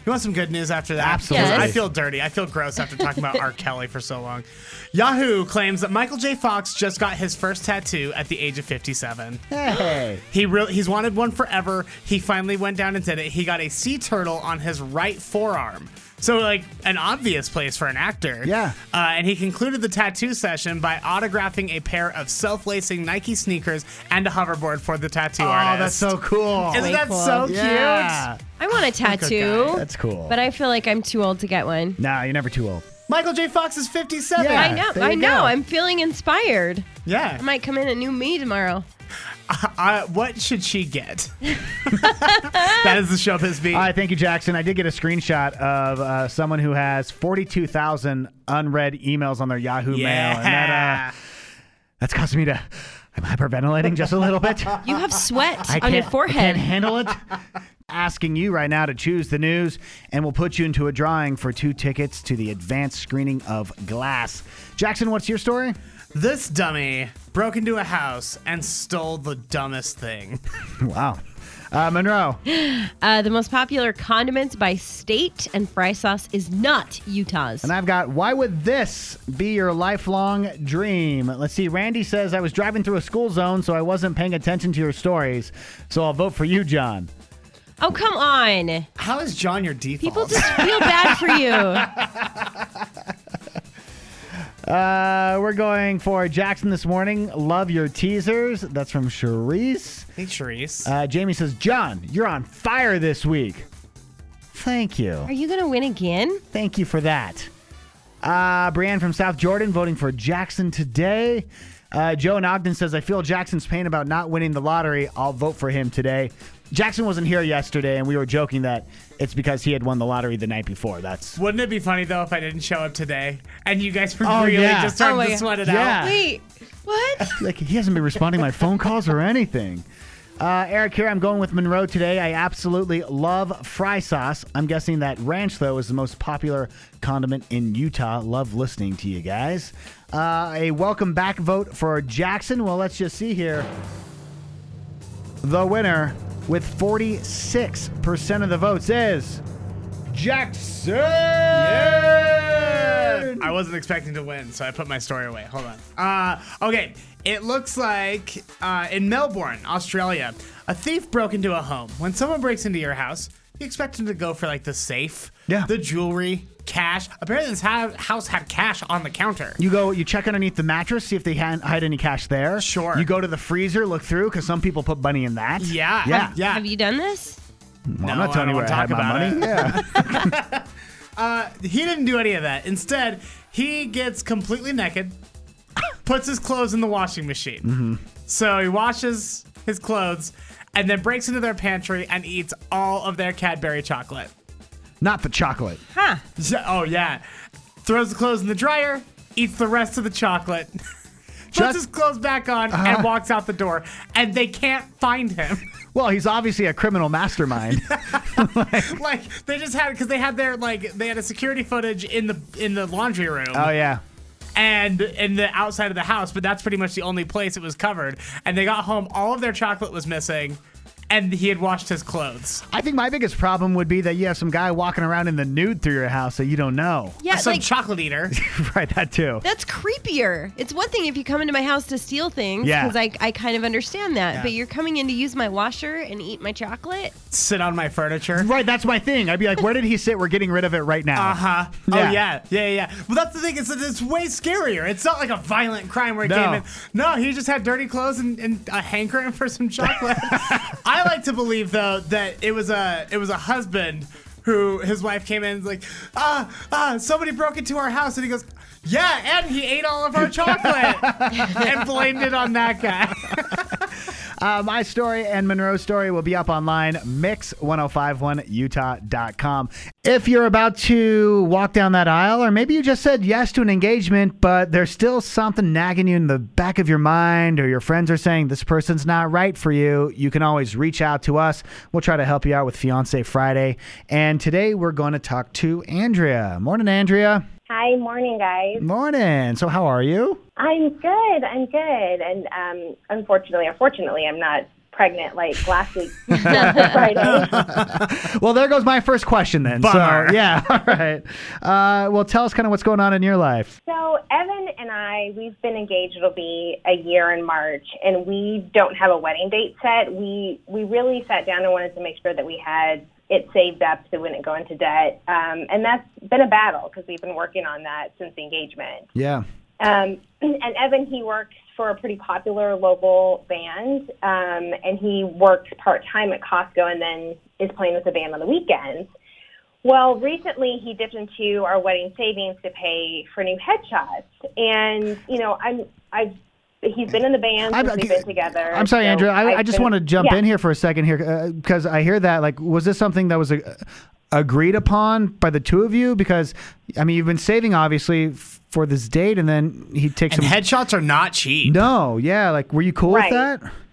You want some good news after that? Absolutely. Yes. I feel dirty. I feel gross after talking about R. Kelly for so long. Yahoo claims that Michael J. Fox just got his first tattoo at the age of fifty-seven. Hey. He really he's wanted one forever. He finally went down and did it. He got a sea turtle on his right forearm. So, like, an obvious place for an actor. Yeah. Uh, and he concluded the tattoo session by autographing a pair of self-lacing Nike sneakers and a hoverboard for the tattoo Oh, artist. that's so cool. Isn't Way that cool. so Yeah. cute? I want a tattoo. That's cool. But I feel like I'm too old to get one. Nah, you're never too old. Michael J. Fox is fifty-seven. Yeah. I know. there you I know. go. I'm feeling inspired. Yeah. I might come in a new me tomorrow. Uh, what should she get? That is the Showbiz Beat. All right, thank you, Jackson. I did get a screenshot of uh, someone who has forty-two thousand unread emails on their Yahoo yeah. mail. And that, uh, that's causing me to... I'm hyperventilating just a little bit. You have sweat I on your can't, I forehead. can't handle it. Asking you right now to choose the news, and we'll put you into a drawing for two tickets to the advanced screening of Glass. Jackson, what's your story? This dummy broke into a house and stole the dumbest thing. Wow. Uh, Monroe. Uh, the most popular condiments by state, and fry sauce is not Utah's. And I've got, why would this be your lifelong dream? Let's see. Randy says, I was driving through a school zone, so I wasn't paying attention to your stories. So I'll vote for you, John. Oh, come on. How is John your default? People just feel bad for you. Uh, we're going for Jackson this morning. Love your teasers. That's from Charisse. Hey, Charisse. Uh, Jamie says, John, you're on fire this week. Thank you. Are you going to win again? Thank you for that. Uh, Brianne from South Jordan voting for Jackson today. Uh, Joe in Ogden says, I feel Jackson's pain about not winning the lottery. I'll vote for him today. Jackson wasn't here yesterday, and we were joking that it's because he had won the lottery the night before. That's Wouldn't it be funny, though, if I didn't show up today and you guys were Oh, really yeah. just starting Oh, to yeah. sweat it Yeah. out? Wait, what? like he hasn't been responding to my phone calls or anything. Uh, Eric here, I'm going with Monroe today. I absolutely love fry sauce. I'm guessing that ranch, though, is the most popular condiment in Utah. Love listening to you guys. Uh, a welcome back vote for Jackson. Well, let's just see here. The winner with forty-six percent of the votes is Jackson. Yeah! I wasn't expecting to win, so I put my story away. Hold on. Uh, okay, it looks like uh, in Melbourne, Australia, a thief broke into a home. When someone breaks into your house, you expect them to go for like the safe, Yeah. the jewelry, cash. Apparently, this ha- house had cash on the counter. You go, you check underneath the mattress, see if they had, hide any cash there. Sure. You go to the freezer, look through, because some people put money in that. Yeah, Yeah. yeah. Have you done this? Well, I'm No, not telling I you don't where I wanna had my talk money. about Yeah. Uh, he didn't do any of that. Instead, he gets completely naked, puts his clothes in the washing machine. Mm-hmm. So he washes his clothes and then breaks into their pantry and eats all of their Cadbury chocolate. Not the chocolate. Huh. Yeah, oh, yeah. Throws the clothes in the dryer, eats the rest of the chocolate, puts Just- his clothes back on, Uh-huh. and walks out the door. And they can't find him. Well, he's obviously a criminal mastermind. Like they just had because they had their like they had a security footage in the in the laundry room. Oh, yeah. And in the outside of the house, but that's pretty much the only place it was covered. And they got home, all of their chocolate was missing, and he had washed his clothes. I think my biggest problem would be that you have some guy walking around in the nude through your house that you don't know. Yeah, Some like, chocolate eater. Right, that too. that's creepier. It's one thing if you come into my house to steal things, Yeah. because I, I kind of understand that. Yeah. But you're coming in to use my washer and eat my chocolate? Sit on my furniture. Right, that's my thing. I'd be like, where did he sit? We're getting rid of it right now. Uh huh. Yeah. Oh yeah, yeah, yeah. Well, that's the thing. It's it's way scarier. It's not like a violent crime where he No. came in. No, he just had dirty clothes and, and a hankering for some chocolate. I like to believe though that it was a it was a husband who his wife came in and was like, ah ah somebody broke into our house, and he goes, yeah, and he ate all of our chocolate and blamed it on that guy. Uh, my story and Monroe's story will be up online, mix ten fifty-one utah dot com. If you're about to walk down that aisle, or maybe you just said yes to an engagement, but there's still something nagging you in the back of your mind, or your friends are saying this person's not right for you, you can always reach out to us. We'll try to help you out with Fiancé Friday. And today we're going to talk to Andrea. Morning, Andrea. Hi, morning, guys. Morning. So how are you? I'm good. I'm good. And um, unfortunately, unfortunately, I'm not pregnant like last week. Friday. Well, there goes my first question then. Bummer. So, yeah, all right. Uh, well, tell us kind of what's going on in your life. So Evan and I, we've been engaged. It'll be a year in March, and we don't have a wedding date set. We we really sat down and wanted to make sure that we had it saved up so we wouldn't go into debt. Um, and that's been a battle because we've been working on that since the engagement. Yeah. Um, and Evan, he works for a pretty popular local band, um, and he works part-time at Costco and then is playing with the band on the weekends. Well, recently he dipped into our wedding savings to pay for new headshots. And, you know, I'm, I've, he's been in the band since I'm, we've been together. I'm sorry, so Andrea. I, I've I just been- want to jump yeah. in here for a second here because I hear that. Like, was this something that was uh, agreed upon by the two of you? Because, I mean, you've been saving, obviously, f- for this date, and then he takes And some... headshots are not cheap. No, yeah. Like, were you cool Right. with that?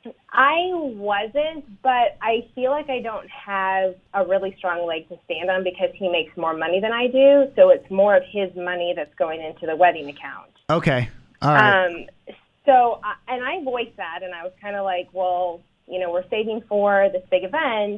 I wasn't, but I feel like I don't have a really strong leg to stand on because he makes more money than I do. So it's more of his money that's going into the wedding account. Okay. All right. Um, so, I- and I voiced that, and I was kind of like, well, you know, we're saving for this big event.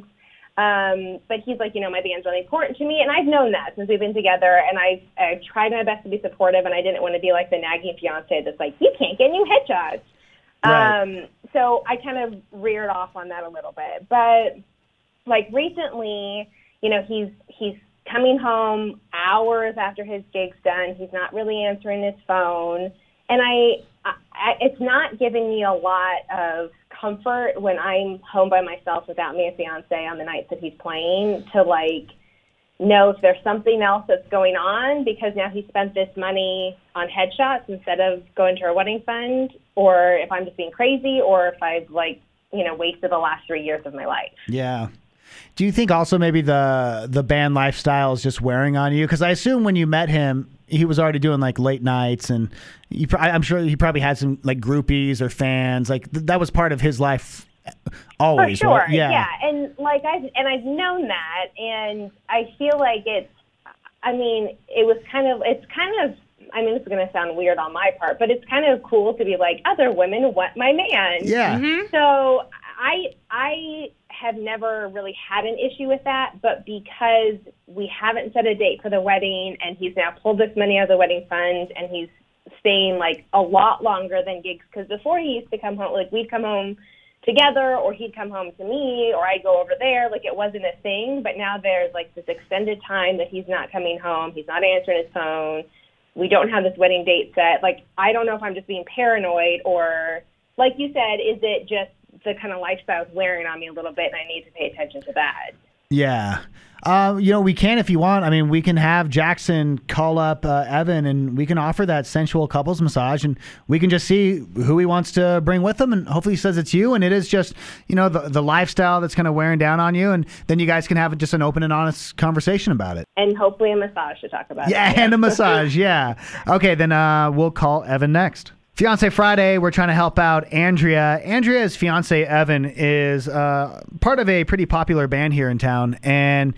Um, but he's like, you know, my band's really important to me, and I've known that since we've been together, and I've, I've tried my best to be supportive, and I didn't want to be like the nagging fiance that's like, you can't get new headshots. Right. Um, so I kind of reared off on that a little bit. But, like, recently, you know, he's he's coming home hours after his gig's done. He's not really answering his phone. And I, I it's not giving me a lot of comfort when I'm home by myself without my fiance on the nights that he's playing to, like, know if there's something else that's going on because now he spent this money on headshots instead of going to our wedding fund, or if I'm just being crazy, or if I've, like, you know, wasted the last three years of my life. Yeah. Do you think also maybe the the band lifestyle is just wearing on you? Because I assume when you met him, he was already doing like late nights, and you, pro- I'm sure he probably had some like groupies or fans. Like th- that was part of his life always. For sure, right? Yeah. yeah, and like I've and I've known that, and I feel like it's. I mean, it was kind of. It's kind of. I mean, this is going to sound weird on my part, but it's kind of cool to be like, other women want my man. Yeah. Mm-hmm. So I I have never really had an issue with that, but because we haven't set a date for the wedding, and he's now pulled this money out of the wedding fund, and he's staying like a lot longer than gigs, because before he used to come home, like we'd come home together, or he'd come home to me, or I'd go over there. Like, it wasn't a thing, but now there's like this extended time that he's not coming home. He's not answering his phone. We don't have this wedding date set. Like, I don't know if I'm just being paranoid, or like you said, is it just the kind of lifestyle is wearing on me a little bit, and I need to pay attention to that. Yeah. Uh, you know, we can if you want. I mean, we can have Jackson call up uh, Evan, and we can offer that sensual couples massage, and we can just see who he wants to bring with him, and hopefully he says it's you, and it is just, you know, the, the lifestyle that's kind of wearing down on you, and then you guys can have just an open and honest conversation about it. And hopefully a massage to talk about. Yeah, it. and a massage, yeah. Okay, then uh, we'll call Evan next. Fiance Friday, we're trying to help out Andrea. Andrea's fiance, Evan, is uh, part of a pretty popular band here in town. And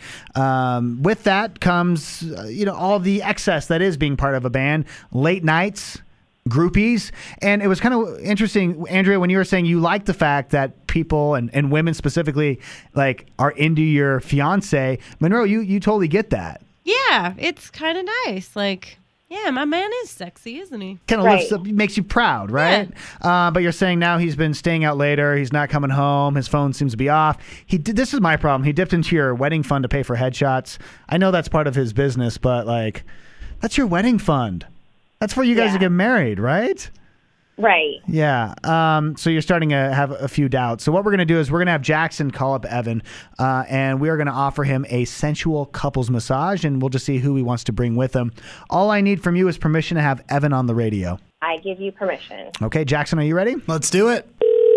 um, with that comes, uh, you know, all of the excess that is being part of a band. Late nights, groupies. And it was kind of interesting, Andrea, when you were saying you like the fact that people, and, and women specifically, like, are into your fiance. Monroe, you, you totally get that. Yeah, it's kind of nice. Like... Yeah, my man is sexy, isn't he? Kind of Right. lifts up, makes you proud, right? Yeah. Uh, but you're saying now he's been staying out later. He's not coming home. His phone seems to be off. He did, this is my problem. He dipped into your wedding fund to pay for headshots. I know that's part of his business, but like, that's your wedding fund. That's for you guys Yeah. to get married, right? Right. Yeah. Um, so you're starting to have a few doubts. So what we're going to do is we're going to have Jackson call up Evan, uh, and we are going to offer him a sensual couples massage, and we'll just see who he wants to bring with him. All I need from you is permission to have Evan on the radio. I give you permission. Okay, Jackson, are you ready? Let's do it.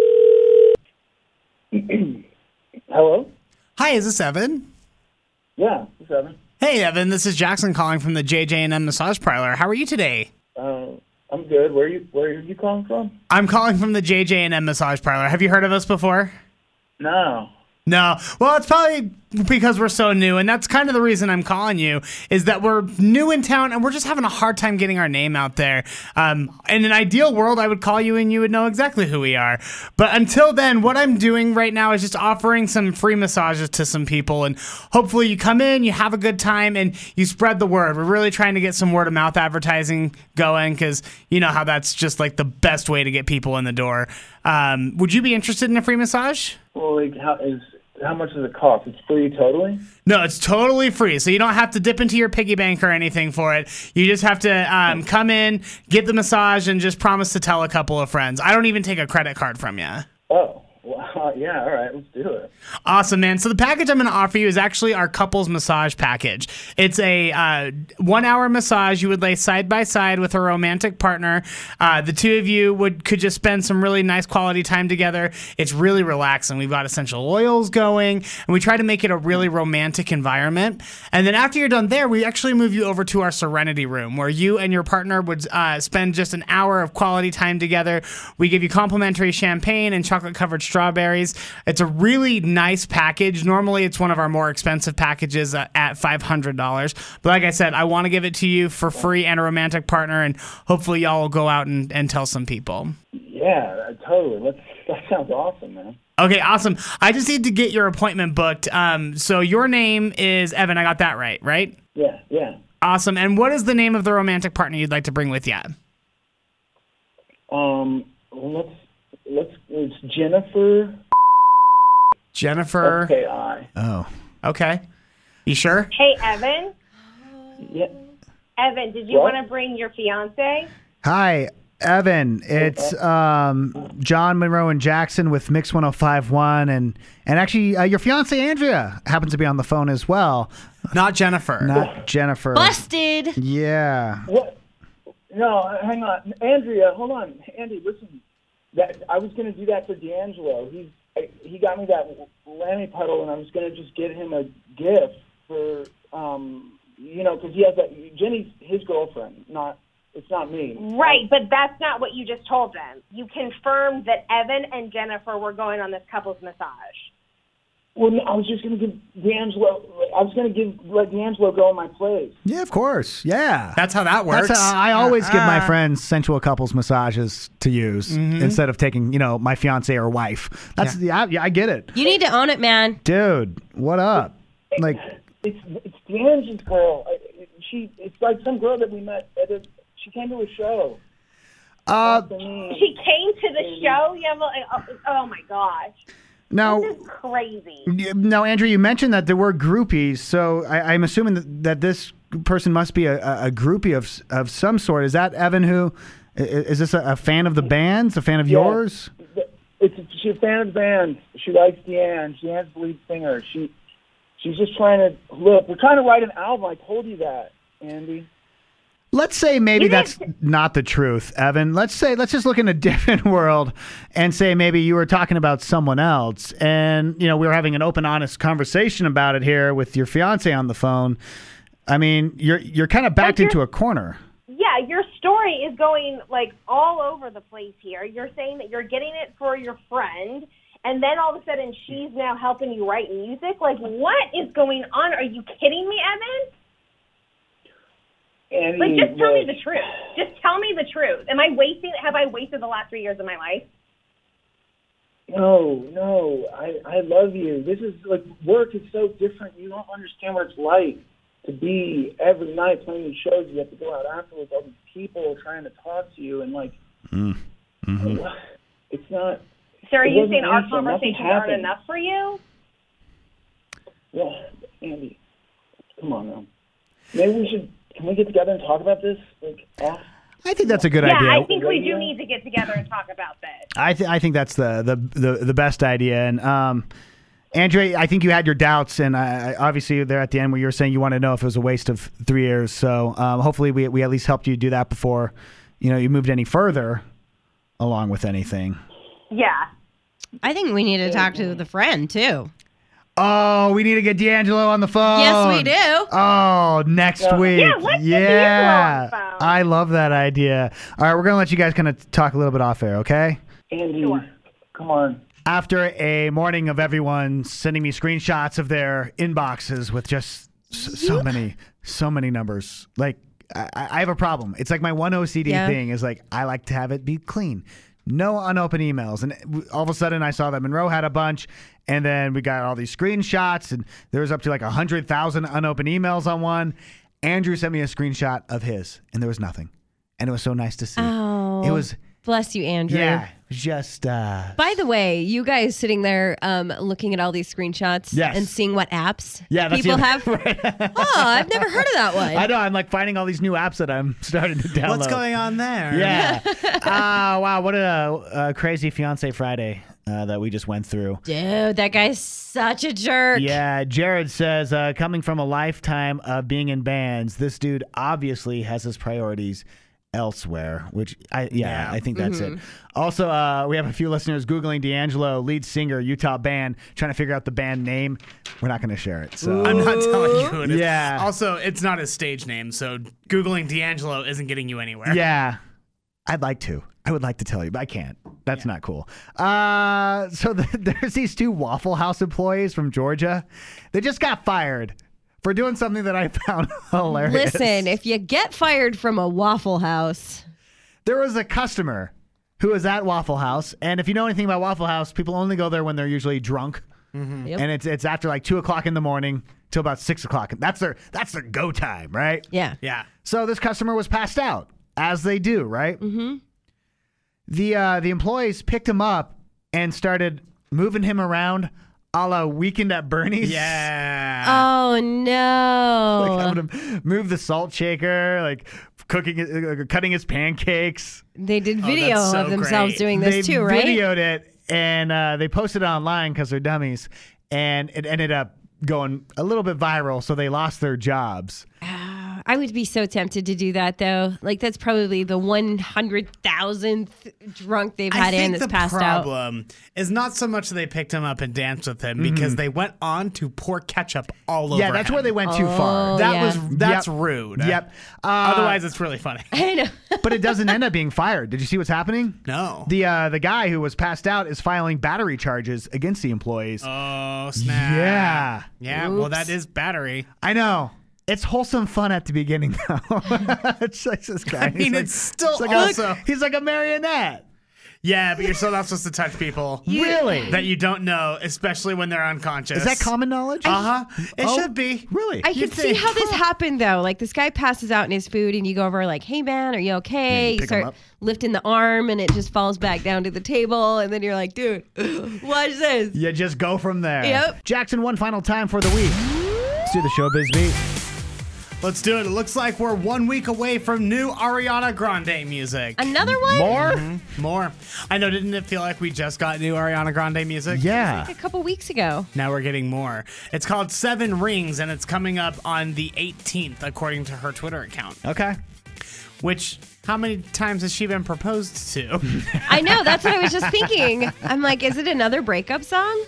Hello? Hi, is this Evan? Yeah, this is Evan. Hey, Evan, this is Jackson calling from the J J and M Massage Parlor. How are you today? Uh, I'm good. Where are you Where are you calling from? I'm calling from the J J and M Massage Parlor. Have you heard of us before? No. No. Well, it's probably because we're so new, and that's kind of the reason I'm calling you, is that we're new in town, and we're just having a hard time getting our name out there. Um, in an ideal world, I would call you, and you would know exactly who we are. But until then, what I'm doing right now is just offering some free massages to some people, and hopefully you come in, you have a good time, and you spread the word. We're really trying to get some word-of-mouth advertising going, because you know how that's just like the best way to get people in the door. Um, would you be interested in a free massage? Well, like, how is how much does it cost? It's free totally? No, it's totally free. So you don't have to dip into your piggy bank or anything for it. You just have to um, come in, get the massage, and just promise to tell a couple of friends. I don't even take a credit card from you. Oh, well, yeah, all right, let's do it. Awesome, man. So the package I'm going to offer you is actually our couples massage package. It's a uh, one-hour massage you would lay side by side with a romantic partner. Uh, the two of you would could just spend some really nice quality time together. It's really relaxing. We've got essential oils going, and we try to make it a really romantic environment. And then after you're done there, we actually move you over to our Serenity Room, where you and your partner would uh, spend just an hour of quality time together. We give you complimentary champagne and chocolate-covered strawberries. It's a really nice package. Normally, it's one of our more expensive packages uh, at five hundred dollars. But like I said, I want to give it to you for free and a romantic partner, and hopefully y'all will go out and, and tell some people. Yeah, totally. Let's, that sounds awesome, man. Okay, awesome. I just need to get your appointment booked. Um, so your name is Evan. I got that right, right? Yeah, yeah. Awesome. And what is the name of the romantic partner you'd like to bring with you? Um, well, let's, let's, it's Jennifer. Jennifer. Okay, I. Oh. Okay. You sure? Hey, Evan. Yeah. Evan, did you What? want to bring your fiance? Hi, Evan. It's um, John Monroe and Jackson with Mix one oh five point one, and and actually uh, your fiance Andrea happens to be on the phone as well. Not Jennifer. Not Jennifer. Busted. Yeah. What? No, hang on. Andrea, hold on. Andy, listen. That I was going to do that for D'Angelo. He's I, he got me that Lammy puddle, and I was going to just get him a gift for, um, you know, because he has that. Jenny's his girlfriend, not it's not me. Right, but that's not what you just told them. You confirmed that Evan and Jennifer were going on this couple's massage. Well, no, I was just going to give D'Angelo. I was going to give let D'Angelo go in my place. Yeah, of course. Yeah. That's how that works. That's how I always give my Uh-uh. friends sensual couples massages to use Mhm. instead of taking, you know, my fiance or wife. That's yeah, yeah I get it. You need to own it, man. Dude, what up? Like, It's it's D'Angelo's girl. I- She it's like some girl that we met at a. She came to a show. uh, She came to the show? Yeah, well, oh, oh my gosh. now, This is crazy. now, Andrew, you mentioned that there were groupies, so I, I'm assuming that, that this person must be a, a a groupie of of some sort. Is that Evan? Who i- is this? A, a fan of the bands? A fan of Yeah. yours? It's she's a fan of the band. She likes Deanne. Deanne's the lead singer. She she's just trying to look. We're trying to write an album. I told you that, Andy. Let's say maybe that's not the truth, Evan. Let's say let's just look in a different world and say maybe you were talking about someone else, and you know we were having an open, honest conversation about it here with your fiance on the phone. I mean, you're you're kind of backed into a corner. Yeah, your story is going like all over the place here. You're saying that you're getting it for your friend, and then all of a sudden she's now helping you write music. Like, what is going on? Are you kidding me, Evan? Andy, Like, just tell me look, the truth. Just tell me the truth. Am I wasting? Have I wasted the last three years of my life? No, no. I I love you. This is like work is so different. You don't understand what it's like to be every night playing these shows. You have to go out afterwards. All these people trying to talk to you, and like, Mm. hmm it's not. So are it you wasn't saying our easy. Nothing conversations aren't happened. enough for you? Yeah, Andy, come on now. Maybe we should. Can we get together and talk about this? Like, off? I think that's a good yeah, idea. I think we do need to get together and talk about this. I th- I think that's the, the the the best idea. And um, Andrea, I think you had your doubts, and I, I, obviously there at the end where you were saying you want to know if it was a waste of three years. So um, hopefully we we at least helped you do that before you know you moved any further along with anything. Yeah. I think we need to talk to the friend, too. Oh, we need to get D'Angelo on the phone. Yes, we do. Oh, next Yeah. week. Yeah, let's get Yeah. D'Angelo on the phone. I love that idea. All right, we're going to let you guys kind of talk a little bit off air, okay? Andy, Sure. come on. After a morning of everyone sending me screenshots of their inboxes with just s- so many, so many numbers. Like, I, I have a problem. It's like my one O C D Yeah. thing is like, I like to have it be clean. No unopened emails. And all of a sudden I saw that Monroe had a bunch, and then we got all these screenshots, and there was up to like one hundred thousand unopened emails on one. Andrew sent me a screenshot of his, and there was nothing. And it was so nice to see. Oh, it was, bless you, Andrew. yeah, just, uh, By the way, you guys sitting there um, looking at all these screenshots Yes. and seeing what apps Yeah, that's people the have. Oh, I've never heard of that one. I know. I'm like finding all these new apps that I'm starting to download. What's going on there? Yeah. Ah, wow. What a, a crazy Fiance Friday uh, that we just went through. Dude, that guy's such a jerk. Yeah. Jared says, uh, coming from a lifetime of being in bands, this dude obviously has his priorities elsewhere, which I yeah, Yeah. I think that's it. Also, uh, we have a few listeners Googling D'Angelo, lead singer, Utah band, trying to figure out the band name. We're not going to share it. So I'm not telling you who it is. Yeah. Also, it's not his stage name, so Googling D'Angelo isn't getting you anywhere. Yeah. I'd like to. I would like to tell you, but I can't. That's not cool. Uh, so the, there's these two Waffle House employees from Georgia. They just got fired for doing something that I found hilarious. Listen, if you get fired from a Waffle House, There was a customer who was at Waffle House, and if you know anything about Waffle House, people only go there when they're usually drunk, Yep. and it's it's after like two o'clock in the morning till about six o'clock. That's their that's their go time, right? yeah. Yeah. So this customer was passed out, as they do, right? Mm-hmm. The uh, the employees picked him up and started moving him around, a la Weekend at Bernie's. Yeah. Oh no. Like having him move the salt shaker, like cooking, uh, cutting his pancakes. They did video that's so of themselves great. doing this they too, right? videoed it and uh, they posted it online because they're dummies, and it ended up going a little bit viral, so they lost their jobs. I would be so tempted to do that though. Like that's probably the one hundred thousandth drunk they've had I think in that's the passed out. problem is not so much that they picked him up and danced with him because they went on to pour ketchup all over Yeah, that's him. where they went too far. Oh, That yeah. was that's Yep. rude. Yep. Uh, Otherwise, it's really funny. I know. but it doesn't end up being fired. Did you see what's happening? No. The uh, the guy who was passed out is filing battery charges against the employees. Oh snap! Yeah. Yeah. Well, Oops. that is battery. I know. It's wholesome fun at the beginning, though. It's like this guy. I mean, He's like- it's still he's like also- a, he's like a marionette. Yeah, but you're still not supposed to touch people Really? that you don't know, especially when they're unconscious. Is that common knowledge? Uh huh. It Oh, should be. Really? I You can see think- how this happened though. Like this guy passes out in his food, and you go over like, "Hey man, are you okay?" you you pick him start up. lifting the arm, and it just falls back down to the table, and then you're like, "Dude, watch this." You just go from there. Yep. Jackson, one final time for the week. Let's do the showbiz beat. Let's do it. It looks like we're one week away from new Ariana Grande music. Another one? More? More. I know, didn't it feel like we just got new Ariana Grande music? Yeah. A couple weeks ago. Now we're getting more. It's called Seven Rings, and it's coming up on the eighteenth, according to her Twitter account. Okay. Which, how many times has she been proposed to? I know. That's what I was just thinking. I'm like, is it another breakup song?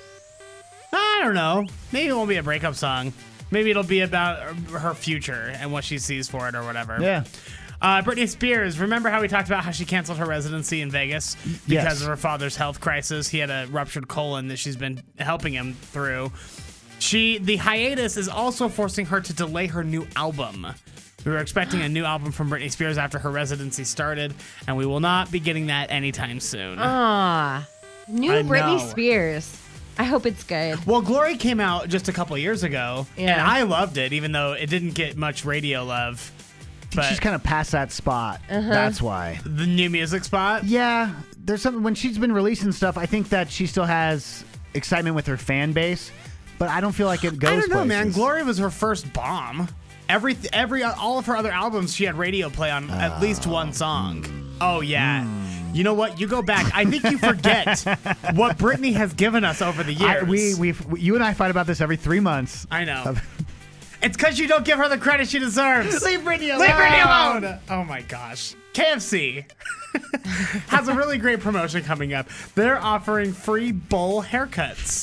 I don't know. Maybe it won't be a breakup song. Maybe it'll be about her future and what she sees for it or whatever. Yeah. Uh, Britney Spears, remember how we talked about how she canceled her residency in Vegas because Yes. of her father's health crisis? He had a ruptured colon that she's been helping him through. She, the hiatus is also forcing her to delay her new album. We were expecting a new album from Britney Spears after her residency started, and we will not be getting that anytime soon. Ah, new I Britney know. Spears. I hope it's good. Well, Glory came out just a couple years ago, Yeah. and I loved it, even though it didn't get much radio love. But She's kind of past that spot. Uh-huh. That's why. the new music spot, Yeah. There's something when she's been releasing stuff, I think that she still has excitement with her fan base, but I don't feel like it goes I don't know, man. places. Glory was her first bomb. Every, every, all of her other albums, she had radio play on at least one song. Oh yeah. You know what? You go back. I think you forget what Britney has given us over the years. I, we, we, you and I fight about this every three months. I know. It's because you don't give her the credit she deserves. Leave Britney alone. Leave Britney alone. Oh my gosh. K F C has a really great promotion coming up. They're offering free bowl haircuts.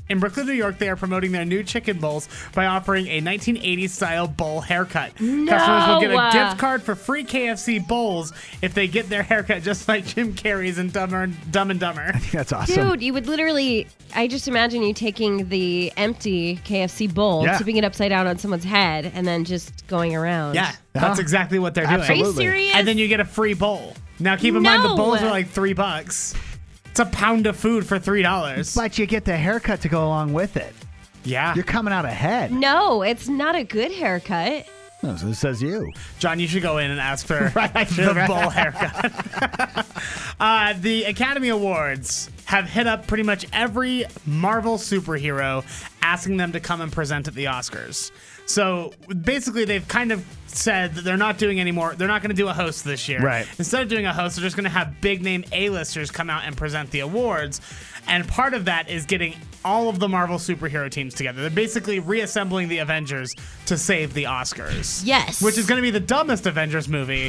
In Brooklyn, New York, they are promoting their new chicken bowls by offering a nineteen eighties style bowl haircut. No. Customers will get a gift card for free K F C bowls if they get their haircut just like Jim Carrey's in Dumber, Dumb and Dumber. I think that's awesome. Dude, you would literally, I just imagine you taking the empty K F C bowl, Yeah. tipping it upside down on someone's head, and then just going around. Yeah, that's Huh? exactly what they're doing. Are you serious? And then you get a free bowl. Now keep in mind the No. bowls are like three bucks. It's a pound of food for three dollars. But you get the haircut to go along with it. Yeah. You're coming out ahead. No, it's not a good haircut. No, so it says you. John, you should go in and ask for Right, I the should, right. bowl haircut. uh, the Academy Awards have hit up pretty much every Marvel superhero, asking them to come and present at the Oscars. So basically, they've kind of said that they're not doing any more. They're not going to do a host this year. Right. Instead of doing a host, they're just going to have big name A-listers come out and present the awards. And part of that is getting all of the Marvel superhero teams together. They're basically reassembling the Avengers to save the Oscars. Yes. Which is going to be the dumbest Avengers movie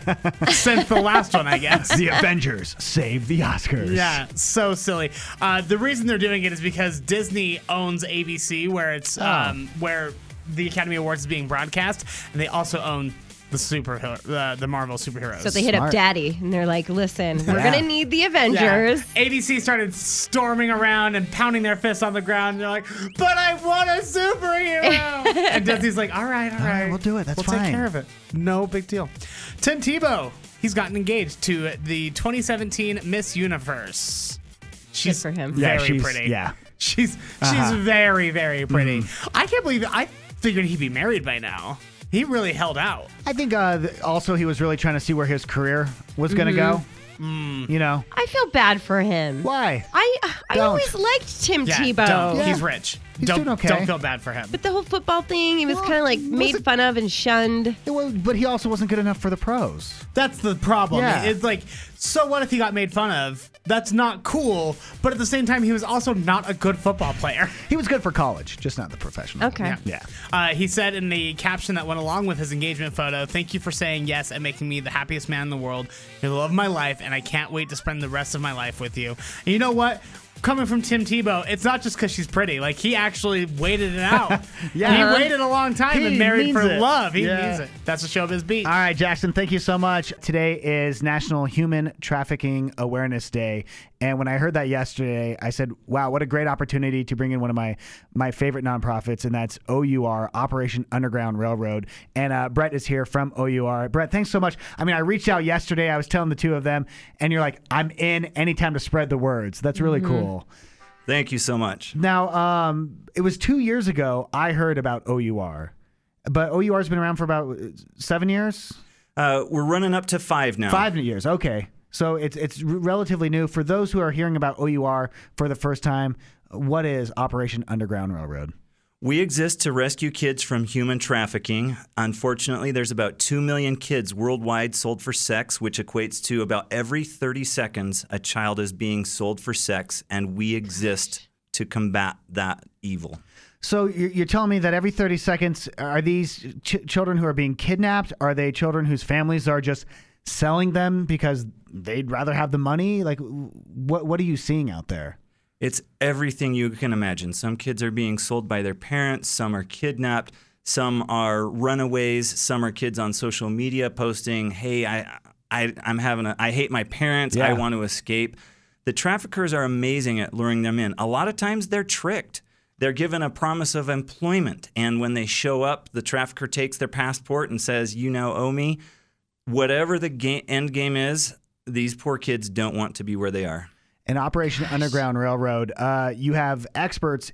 since the last one, I guess. The Avengers save the Oscars. Yeah, so silly. Uh, the reason they're doing it is because Disney owns A B C, where it's Oh. um, where the Academy Awards is being broadcast, and they also own the superhero, the the Marvel superheroes. So they hit up Smart. Daddy, and they're like, listen, we're Yeah. going to need the Avengers. Yeah. A B C started storming around and pounding their fists on the ground. And they're like, but I want a superhero. And Disney's like, all right, all All right, right. we'll do it. That's we'll fine. take care of it. No big deal. Tim Tebow, he's gotten engaged to the twenty seventeen Miss Universe. She's for him. Yeah, very she's- pretty. yeah. She's she's Uh-huh. very, very pretty. I can't believe it. I figured he'd be married by now. He really held out. I think uh, th- also he was really trying to see where his career was going to go. Mm. You know? I feel bad for him. Why? I I Don't. always liked Tim Yeah, Tebow. don't. Yeah. He's rich. He's don't, doing okay. don't feel bad for him. But the whole football thing, he was Well, kind of like made wasn't- fun of and shunned. It was, but he also wasn't good enough for the pros. That's the problem. Yeah. It's like, so what if he got made fun of? That's not cool. But at the same time, he was also not a good football player. He was good for college, just not the professional. Okay. Yeah. Yeah. Uh, he said in the caption that went along with his engagement photo, "Thank you for saying yes and making me the happiest man in the world. You're the love of my life, and I can't wait to spend the rest of my life with you." And you know what? Coming from Tim Tebow, it's not just because she's pretty. Like, he actually waited it out. Yeah. He Uh-huh. waited a long time He and married means for it. love. He Yeah. means it. That's what Showbiz beat. All right, Jackson, thank you so much. Today is National Human Trafficking Awareness Day. And when I heard that yesterday, I said, wow, what a great opportunity to bring in one of my, my favorite nonprofits, and that's O U R, Operation Underground Railroad. And uh, Brett is here from O U R. Brett, thanks so much. I mean, I reached out yesterday. I was telling the two of them, and you're like, I'm in anytime to spread the words. That's really Mm-hmm. cool. Thank you so much. Now, um, it was two years ago I heard about O U R, but O U R has been around for about uh, seven years? Uh, we're running up to five now. Five years, okay. So it's it's r- relatively new. For those who are hearing about O U R for the first time, what is Operation Underground Railroad? We exist to rescue kids from human trafficking. Unfortunately, there's about two million kids worldwide sold for sex, which equates to about every thirty seconds a child is being sold for sex, and we exist to combat that evil. So you're, you're telling me that every thirty seconds, are these ch- children who are being kidnapped? Are they children whose families are just selling them because they'd rather have the money? Like, what what are you seeing out there? It's everything you can imagine. Some kids are being sold by their parents. Some are kidnapped. Some are runaways. Some are kids on social media posting, "Hey, I, I, I'm having a, I hate my parents. Yeah. I want to escape." The traffickers are amazing at luring them in. A lot of times they're tricked. They're given a promise of employment, and when they show up, the trafficker takes their passport and says, "You now owe me." Whatever the ga- end game is, these poor kids don't want to be where they are. In Operation Underground Railroad, uh, you have experts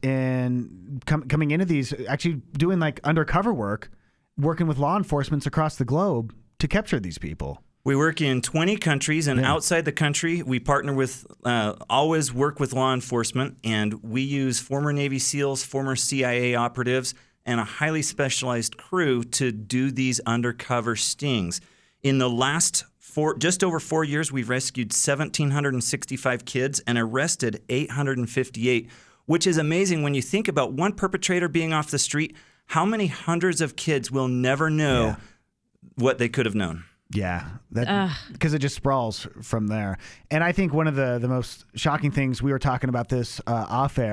in com- coming into these, actually doing like undercover work, working with law enforcement across the globe to capture these people. We work in twenty countries, and Yeah. outside the country, we partner with, uh, always work with law enforcement, and we use former Navy SEALs, former C I A operatives, and a highly specialized crew to do these undercover stings. In the last four, just over four years, we've rescued one thousand seven hundred sixty-five kids and arrested eight hundred fifty-eight, which is amazing when you think about one perpetrator being off the street. How many hundreds of kids will never know Yeah. what they could have known? Yeah, that Ugh. because it just sprawls from there. And I think one of the, the most shocking things, we were talking about this uh, off air,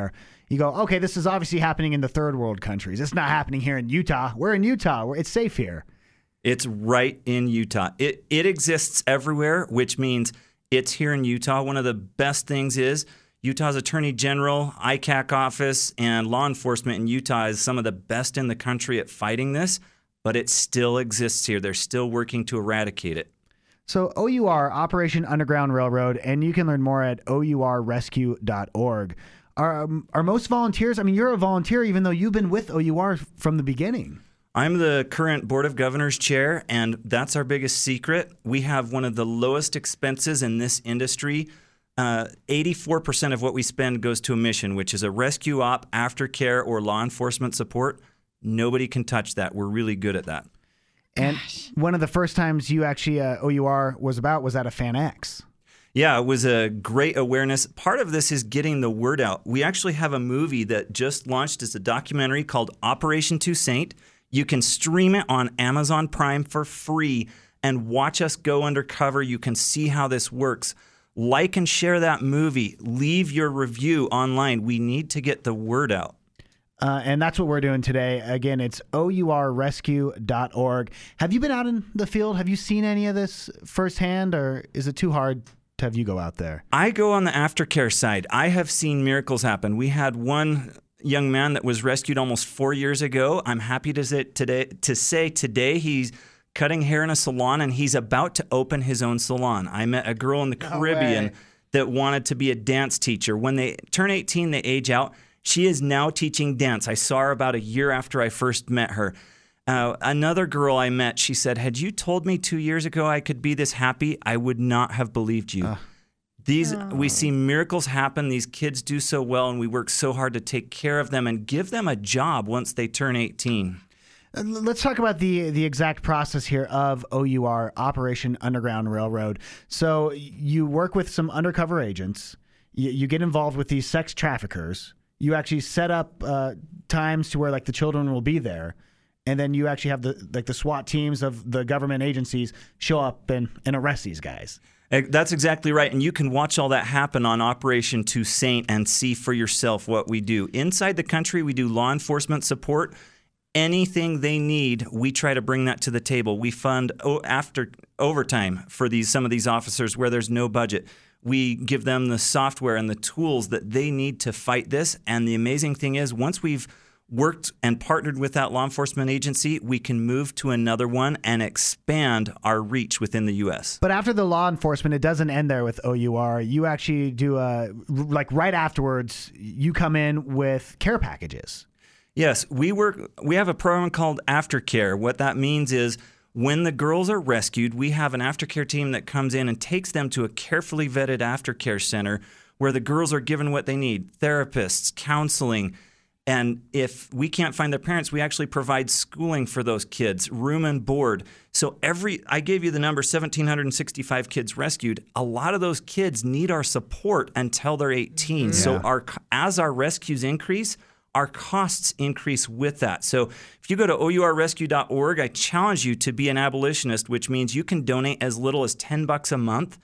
you go, okay, this is obviously happening in the third world countries. It's not happening here in Utah. We're in Utah. We're, it's safe here. It's right in Utah. It it exists everywhere, which means it's here in Utah. One of the best things is Utah's Attorney General, I C A C office, and law enforcement in Utah is some of the best in the country at fighting this, but it still exists here. They're still working to eradicate it. So O U R, Operation Underground Railroad, and you can learn more at O U R rescue dot org. Are, um, are most volunteers, I mean, you're a volunteer even though you've been with O U R from the beginning. I'm the current Board of Governors chair, and that's our biggest secret. We have one of the lowest expenses in this industry. Uh, eighty-four percent of what we spend goes to a mission, which is a rescue op, aftercare, or law enforcement support. Nobody can touch that. We're really good at that. And Gosh. One of the first times you actually, uh, O U R was about was at a FanX. Yeah, it was a great awareness. Part of this is getting the word out. We actually have a movie that just launched as a documentary called Operation Toussaint. You can stream it on Amazon Prime for free and watch us go undercover. You can see how this works. Like and share that movie. Leave your review online. We need to get the word out. Uh, and that's what we're doing today. Again, it's O U R rescue dot org. Have you been out in the field? Have you seen any of this firsthand, or is it too hard to have you go out there? I go on the aftercare side. I have seen miracles happen. We had one young man that was rescued almost four years ago. I'm happy to say today, to say today he's cutting hair in a salon, and he's about to open his own salon. I met a girl in the No Caribbean way. that wanted to be a dance teacher. When they turn eighteen, they age out. She is now teaching dance. I saw her about a year after I first met her. Uh, another girl I met, she said, had you told me two years ago I could be this happy, I would not have believed you. Uh. These oh. We see miracles happen. These kids do so well, and we work so hard to take care of them and give them a job once they turn eighteen. Let's talk about the the exact process here of O U R, Operation Underground Railroad. So you work with some undercover agents. You, you get involved with these sex traffickers. You actually set up uh, times to where like the children will be there. And then you actually have the like the SWAT teams of the government agencies show up and, and arrest these guys. That's exactly right. And you can watch all that happen on Operation Toussaint and see for yourself what we do. Inside the country, we do law enforcement support. Anything they need, we try to bring that to the table. We fund o- after overtime for these some of these officers where there's no budget. We give them the software and the tools that they need to fight this. And the amazing thing is, once we've worked and partnered with that law enforcement agency, we can move to another one and expand our reach within the U S. But after the law enforcement, it doesn't end there with O U R. You actually do, a, like right afterwards, you come in with care packages. Yes, we work. We have a program called Aftercare. What that means is when the girls are rescued, we have an aftercare team that comes in and takes them to a carefully vetted aftercare center where the girls are given what they need, therapists, counseling. And if we can't find their parents, we actually provide schooling for those kids, room and board. So every, I gave you the number, one thousand seven hundred sixty-five kids rescued. A lot of those kids need our support until they're eighteen. Yeah. So our as our rescues increase, our costs increase with that. So if you go to O U R rescue dot org, I challenge you to be an abolitionist, which means you can donate as little as ten bucks a month.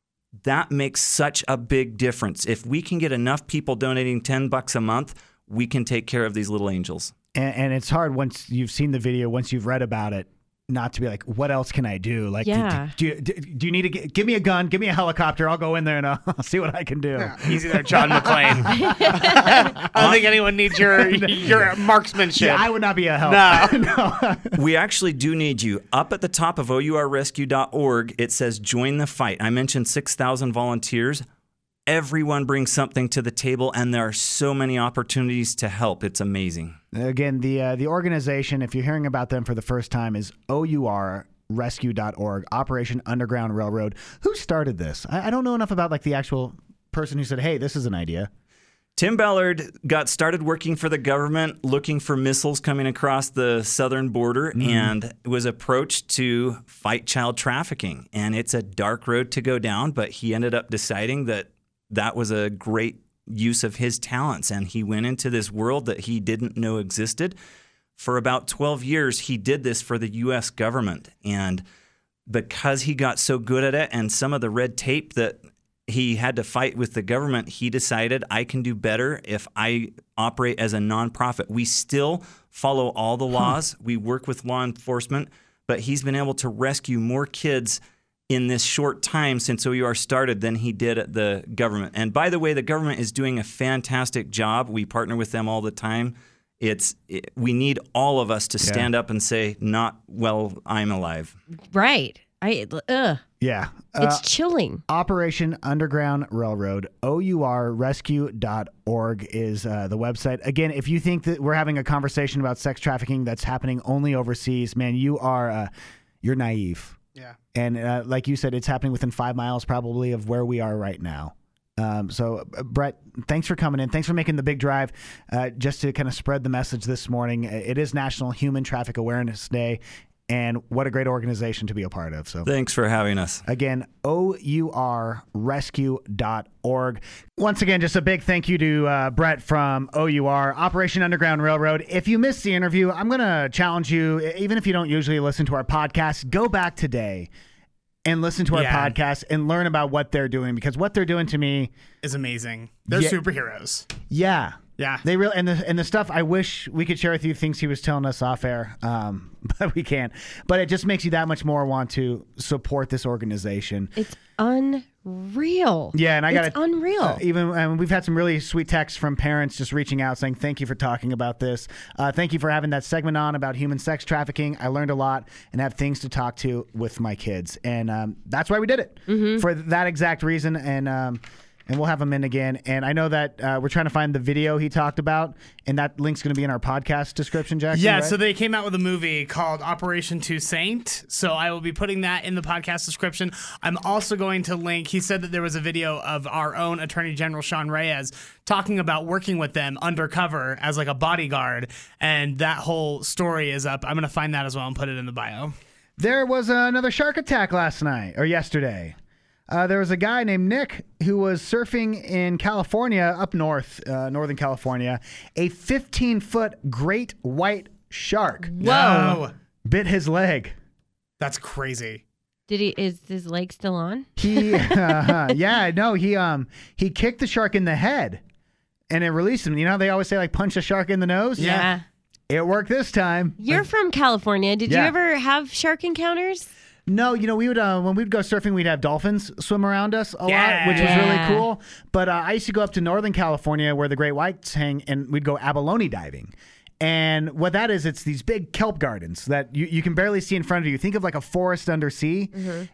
That makes such a big difference. If we can get enough people donating ten bucks a month, we can take care of these little angels. And, and it's hard once you've seen the video, once you've read about it, not to be like, what else can I do? Like, yeah. do, do, do, do you need to get, give me a gun, give me a helicopter, I'll go in there and I'll, I'll see what I can do. Yeah, easy there, John McClane. I don't think anyone needs your your marksmanship. Yeah, I would not be a help. No. no. We actually do need you. Up at the top of O U R rescue dot org, it says join the fight. I mentioned six thousand volunteers. Everyone brings something to the table, and there are so many opportunities to help. It's amazing. Again, the uh, the organization, if you're hearing about them for the first time, is O U R rescue dot org, Operation Underground Railroad. Who started this? I, I don't know enough about like the actual person who said, hey, this is an idea. Tim Ballard got started working for the government, looking for missiles coming across the southern border, mm. and was approached to fight child trafficking. And it's a dark road to go down, but he ended up deciding that that was a great use of his talents, and he went into this world that he didn't know existed. For about twelve years, he did this for the U S government, and because he got so good at it and some of the red tape that he had to fight with the government. He decided I can do better if I operate as a nonprofit. We still follow all the laws. We work with law enforcement, but he's been able to rescue more kids in this short time since O U R started than he did at the government. And by the way, the government is doing a fantastic job. We partner with them all the time. It's it, we need all of us to stand yeah. up and say, not while I'm alive. Right. I ugh. Yeah. It's Uh, chilling. Operation Underground Railroad, O U R rescue dot org is uh, the website. Again, if you think that we're having a conversation about sex trafficking that's happening only overseas, man, you are uh, you're naive. Yeah. And uh, like you said, it's happening within five miles probably of where we are right now. Um, so, uh, Brett, thanks for coming in. Thanks for making the big drive uh, just to kind of spread the message this morning. It is National Human Traffic Awareness Day, and what a great organization to be a part of. So, thanks for having us. Again, O U R rescue dot org. Once again, just a big thank you to uh, Brett from O U R, Operation Underground Railroad. If you missed the interview, I'm going to challenge you, even if you don't usually listen to our podcast, go back today and listen to our Yeah. podcast and learn about what they're doing, because what they're doing to me is amazing. They're Yeah. superheroes. Yeah. Yeah. They really and the and the stuff I wish we could share with you, things he was telling us off air, um, but we can't. But it just makes you that much more want to support this organization. It's unreal. Yeah, and I got It's unreal. Uh, even and we've had some really sweet texts from parents just reaching out saying, "Thank you for talking about this. Uh, thank you for having that segment on about human sex trafficking. I learned a lot and have things to talk to with my kids." And um, that's why we did it Mm-hmm. for that exact reason. And um, and we'll have him in again. And I know that uh, we're trying to find the video he talked about, and that link's going to be in our podcast description, Jackson. Yeah, right? so they came out with a movie called Operation Two Saint. So I will be putting that in the podcast description. I'm also going to link, he said that there was a video of our own Attorney General Sean Reyes talking about working with them undercover as like a bodyguard. And that whole story is up. I'm going to find that as well and put it in the bio. There was another shark attack last night or yesterday. Uh, there was a guy named Nick who was surfing in California, up north, uh, Northern California. A fifteen-foot great white shark. Whoa. Bit his leg. That's crazy. Did he? Is his leg still on? He, uh, yeah, no, he um he kicked the shark in the head, and it released him. You know how they always say like punch a shark in the nose? Yeah. It worked this time. You're from California. Did Yeah. you ever have shark encounters? No, you know, we would uh, when we'd go surfing, we'd have dolphins swim around us a Yeah. lot, which was Yeah. really cool. But uh, I used to go up to Northern California where the great whites hang, and we'd go abalone diving. And what that is, it's these big kelp gardens that you, you can barely see in front of you. Think of like a forest under sea,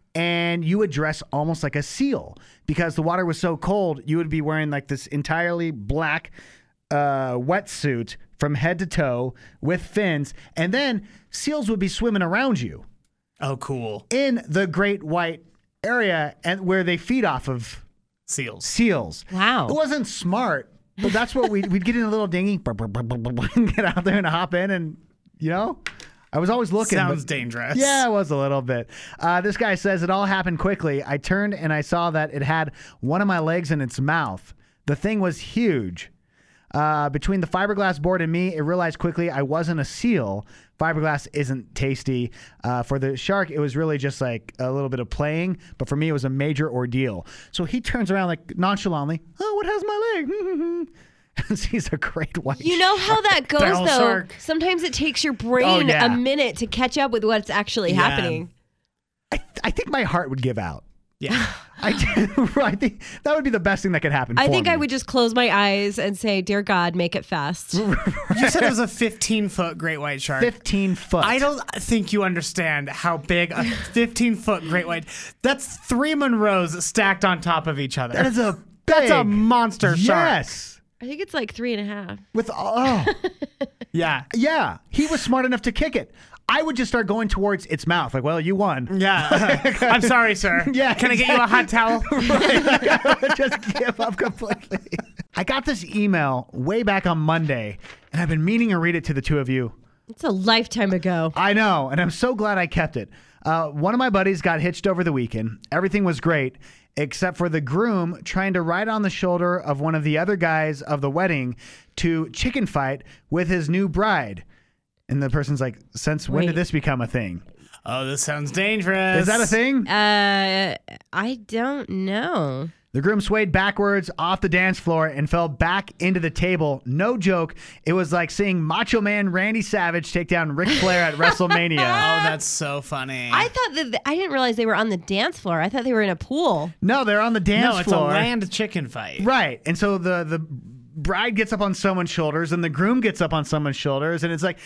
and you would dress almost like a seal because the water was so cold. You would be wearing like this entirely black uh, wetsuit from head to toe with fins, and then seals would be swimming around you. Oh, cool. In the Great White area, and where they feed off of Seals. seals. Wow. It wasn't smart, but that's what we'd, we'd get in a little dinghy, brr, brr, brr, brr, brr, brr, and get out there and hop in, and, you know, I was always looking. Sounds but- dangerous. Yeah, it was a little bit. Uh, this guy says it all happened quickly. I turned and I saw that it had one of my legs in its mouth. The thing was huge. Uh, between the fiberglass board and me, it realized quickly I wasn't a seal. Fiberglass isn't tasty. Uh, for the shark, it was really just like a little bit of playing, but for me, it was a major ordeal. So he turns around like nonchalantly, oh, what has my leg? And sees a great white You know how that goes, Barrel though? shark. Sometimes it takes your brain Oh, yeah. a minute to catch up with what's actually Yeah. happening. I, I think my heart would give out. Yeah. I, I think that would be the best thing that could happen I for think me. I would just close my eyes and say, "Dear God, make it fast." You said it was a fifteen-foot great white shark. fifteen foot. I don't think you understand how big a fifteen-foot great white. That's three Monroes stacked on top of each other. That is a That's a big- monster shark. Yes. I think it's like three and a half. With oh. Yeah. Yeah, he was smart enough to kick it. I would just start going towards its mouth. Like, well, you won. Yeah. I'm sorry, sir. Yeah, Can I get you a hot towel? Right, like, I would just give up completely. I got this email way back on Monday, and I've been meaning to read it to the two of you. It's a lifetime ago. I know, and I'm so glad I kept it. Uh, one of my buddies got hitched over the weekend. Everything was great, except for the groom trying to ride on the shoulder of one of the other guys of the wedding to chicken fight with his new bride. And the person's like, since when Wait. did this become a thing? Oh, this sounds dangerous. Is that a thing? Uh, I don't know. The groom swayed backwards off the dance floor and fell back into the table. No joke. It was like seeing Macho Man Randy Savage take down Ric Flair at WrestleMania. Oh, that's so funny. I thought that th- I didn't realize they were on the dance floor. I thought they were in a pool. No, they're on the dance no, it's floor. a land chicken fight. Right. And so the the bride gets up on someone's shoulders and the groom gets up on someone's shoulders and it's like,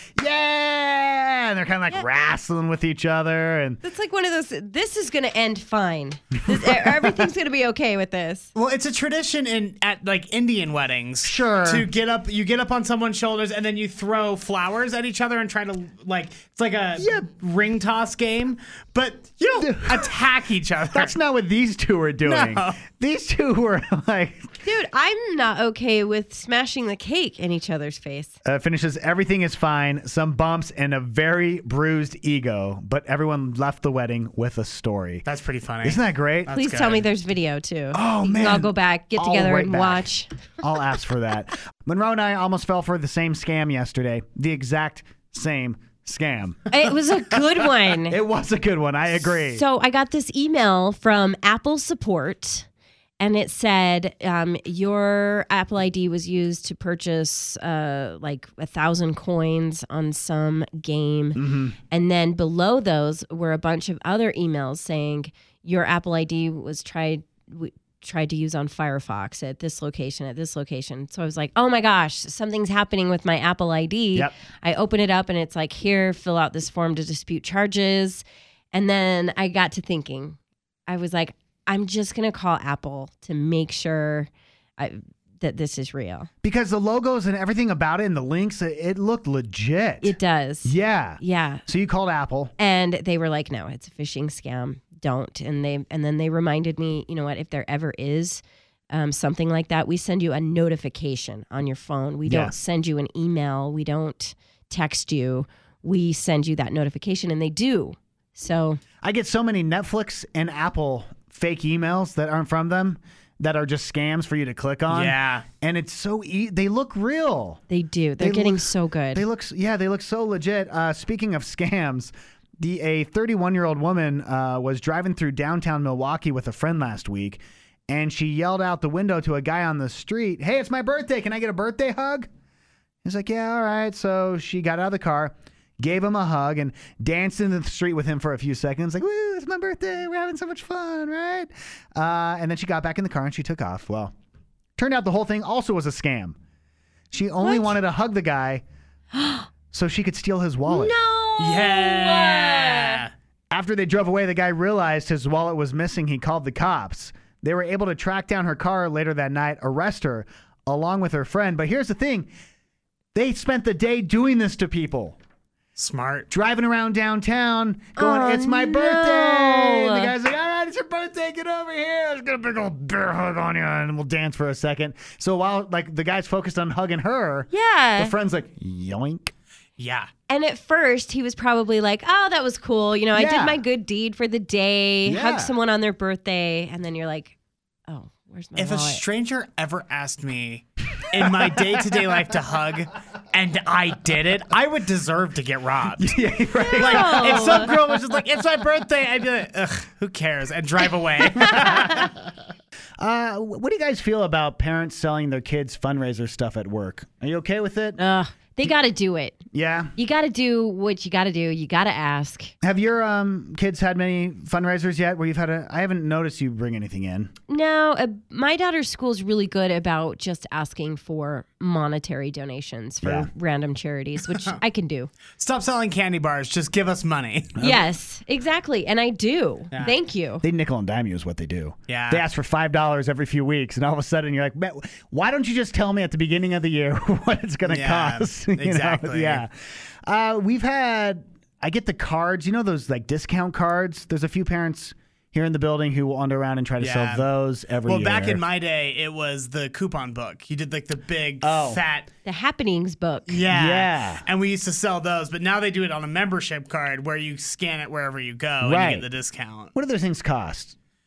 yeah! And they're kind of like yeah. wrestling with each other. And it's like one of those, this is going to end fine. This, everything's going to be okay with this. Well, it's a tradition in at like Indian weddings. Sure. To get up, you get up on someone's shoulders and then you throw flowers at each other and try to like, it's like a yeah. ring toss game, but you don't attack each other. That's not what these two are doing. No. These two were like... Dude, I'm not okay with smashing the cake in each other's face. Uh, finishes, everything is fine. Some bumps and a very bruised ego, but everyone left the wedding with a story. That's pretty funny. Isn't that great? Please That's tell good. me there's video too. Oh, you man. I'll go back, get I'll together right and back. watch. I'll ask for that. Monroe and I almost fell for the same scam yesterday. The exact same scam. It was a good one. It was a good one. I agree. So I got this email from Apple support. And it said um, your Apple I D was used to purchase uh, like a thousand coins on some game. Mm-hmm. And then below those were a bunch of other emails saying your Apple I D was tried w- tried to use on Firefox at this location, at this location. So I was like, oh my gosh, something's happening with my Apple I D. Yep. I open it up and it's like, here, fill out this form to dispute charges. And then I got to thinking, I was like, I'm just going to call Apple to make sure I, that this is real. Because the logos and everything about it and the links, it, it looked legit. It does. Yeah. Yeah. So you called Apple. And they were like, no, it's a phishing scam. Don't. And they and then they reminded me, you know what, if there ever is um, something like that, we send you a notification on your phone. We Yeah. don't send you an email. We don't text you. We send you that notification, and they do. So I get so many Netflix and Apple fake emails that aren't from them that are just scams for you to click on. Yeah. And it's so e- they look real. They do. They're They getting look- so good. They look yeah, they look so legit. Uh, speaking of scams, the a thirty-one-year-old woman uh, was driving through downtown Milwaukee with a friend last week, and she yelled out the window to a guy on the street, "Hey, it's my birthday. Can I get a birthday hug?" He's like, "Yeah, all right." So she got out of the car, gave him a hug, and danced in the street with him for a few seconds. Like, woo, it's my birthday. We're having so much fun, right? Uh, and then she got back in the car and she took off. Well, turned out the whole thing also was a scam. She only What? wanted to hug the guy so she could steal his wallet. No. Yeah. After they drove away, the guy realized his wallet was missing. He called the cops. They were able to track down her car later that night, arrest her, along with her friend. But here's the thing. They spent the day doing this to people. Smart. Driving around downtown, going, Oh, it's my no. birthday. And the guy's like, all right, it's your birthday. Get over here. Let's get a big old bear hug on you, and we'll dance for a second. So while like the guy's focused on hugging her, Yeah. the friend's like, yoink. Yeah. And at first, he was probably like, oh, that was cool. You know, I Yeah. did my good deed for the day, Yeah. hug someone on their birthday. And then you're like, oh, where's my If a wallet? stranger ever asked me in my day-to-day life to hug and I did it, I would deserve to get robbed. Yeah, right. Like, if some girl was just like, it's my birthday, I'd be like, ugh, who cares? And drive away. Uh, what do you guys feel about parents selling their kids fundraiser stuff at work? Are you okay with it? Ugh, they got to do it. Yeah. You got to do what you got to do. You got to ask. Have your um, kids had many fundraisers yet where you've had a... I haven't noticed you bring anything in. No, uh, my daughter's school is really good about just asking for monetary donations for Yeah. random charities, which I can do. Stop selling candy bars. Just give us money. Yes, exactly. And I do. Yeah. Thank you. They nickel and dime you is what they do. Yeah. They ask for five dollars every few weeks, and all of a sudden you're like, "Man, why don't you just tell me at the beginning of the year what it's going to Yeah, cost?" You know? exactly. Yeah. Uh, we've had, I get the cards, you know, those like discount cards. There's a few parents here in the building who wander around and try to Yeah. sell those every Well, year. back in my day, it was the coupon book. You did like the big, Oh. fat. The Happenings book. Yeah. Yeah. And we used to sell those, but now they do it on a membership card where you scan it wherever you go and Right. you get the discount. What do those things cost?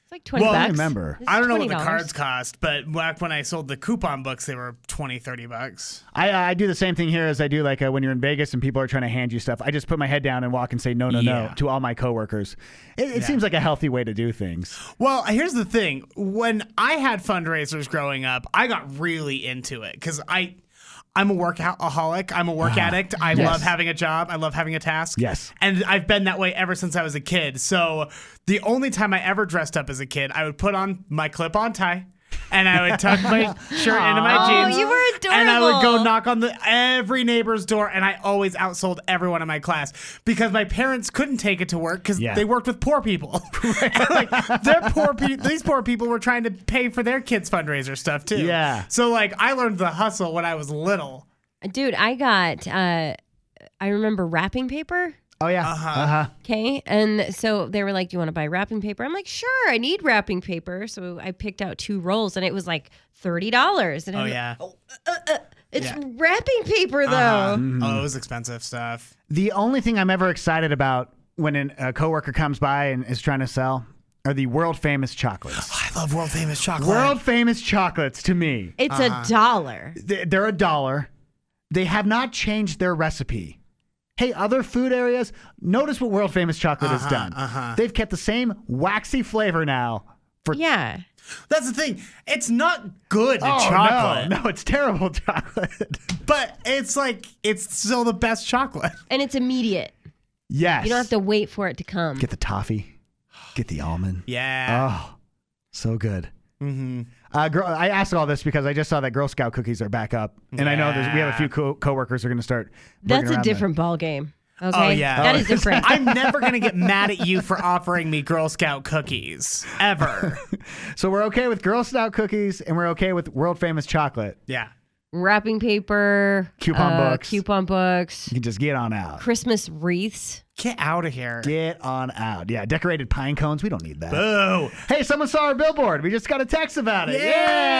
It's like twenty Well, bucks. I remember. This is I don't know what twenty dollars. the cards cost, but back when I sold the coupon books, they were twenty, thirty bucks. I, I do the same thing here as I do like uh, when you're in Vegas and people are trying to hand you stuff. I just put my head down and walk and say no, no, Yeah. no to all my coworkers. It, it Yeah. seems like a healthy way to do things. Well, here's the thing. When I had fundraisers growing up, I got really into it because I, I'm a workaholic. I'm a work Ah, addict. I yes. love having a job. I love having a task. Yes. And I've been that way ever since I was a kid. So the only time I ever dressed up as a kid, I would put on my clip-on tie. And I would tuck my shirt into my Oh, jeans. you were adorable. And I would go knock on the every neighbor's door, and I always outsold everyone in my class because my parents couldn't take it to work because Yeah. they worked with poor people. like they're poor pe- these poor people were trying to pay for their kids' fundraiser stuff too. Yeah. So like I learned the hustle when I was little. Dude, I got, uh, I remember wrapping paper. Oh, yeah. Uh-huh. Uh-huh. Okay. And so they were like, do you want to buy wrapping paper? I'm like, sure, I need wrapping paper. So I picked out two rolls and it was like thirty dollars. And Oh I'm like, yeah. uh, uh, it's Yeah. wrapping paper though. Uh-huh. Mm-hmm. Oh, it was expensive stuff. The only thing I'm ever excited about when an, a coworker comes by and is trying to sell are the world famous chocolates. I love world famous chocolate. World famous chocolates to me. It's a dollar. They- They're a dollar. They have not changed their recipe. Hey, other food areas, notice what world famous chocolate has Uh-huh, done. uh-huh. They've kept the same waxy flavor now for Yeah. That's the thing. It's not good Oh, chocolate, no, no, it's terrible chocolate. but it's like it's still the best chocolate. And it's immediate. Yes. You don't have to wait for it to come. Get the toffee. Get the almond. Yeah. Oh, so good. Mm-hmm. Uh, girl, I asked all this because I just saw that Girl Scout cookies are back up, and I know there's, we have a few co- coworkers who are going to start. bringing That's a around different ball game. Okay. Oh yeah, That is different. I'm never gonna get mad at you for offering me Girl Scout cookies ever. the- So we're okay with Girl Scout cookies, and we're okay with world famous chocolate. Yeah. Wrapping paper. Coupon uh, books. Coupon books. You can just get on out. Christmas wreaths. Get out of here. Get on out. Yeah, decorated pine cones. We don't need that. Boo. Hey, someone saw our billboard. We just got a text about it. Yeah.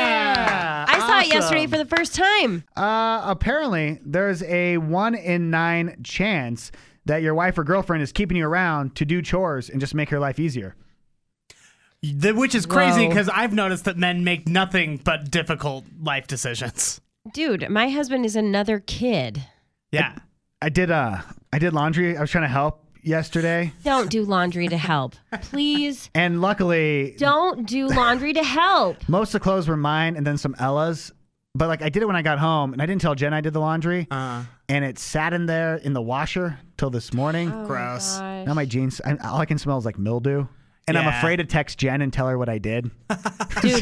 Yeah. I saw it yesterday Awesome. for the first time. Uh, apparently, there's a one in nine chance that your wife or girlfriend is keeping you around to do chores and just make her life easier. The, which is crazy Whoa. because I've noticed that men make nothing but difficult life decisions. Dude, my husband is another kid. Yeah. I did. Uh, I did laundry. I was trying to help yesterday, Don't do laundry to help. Please and luckily, don't do laundry to help. most of the clothes were mine, and then some Ella's. But like, I did it when I got home, and I didn't tell Jen I did the laundry, Uh, and it sat in there in the washer till this morning. Oh Gross. my Now my jeans, I, all I can smell is like mildew. And I'm Yeah. afraid to text Jen and tell her what I did. Dude,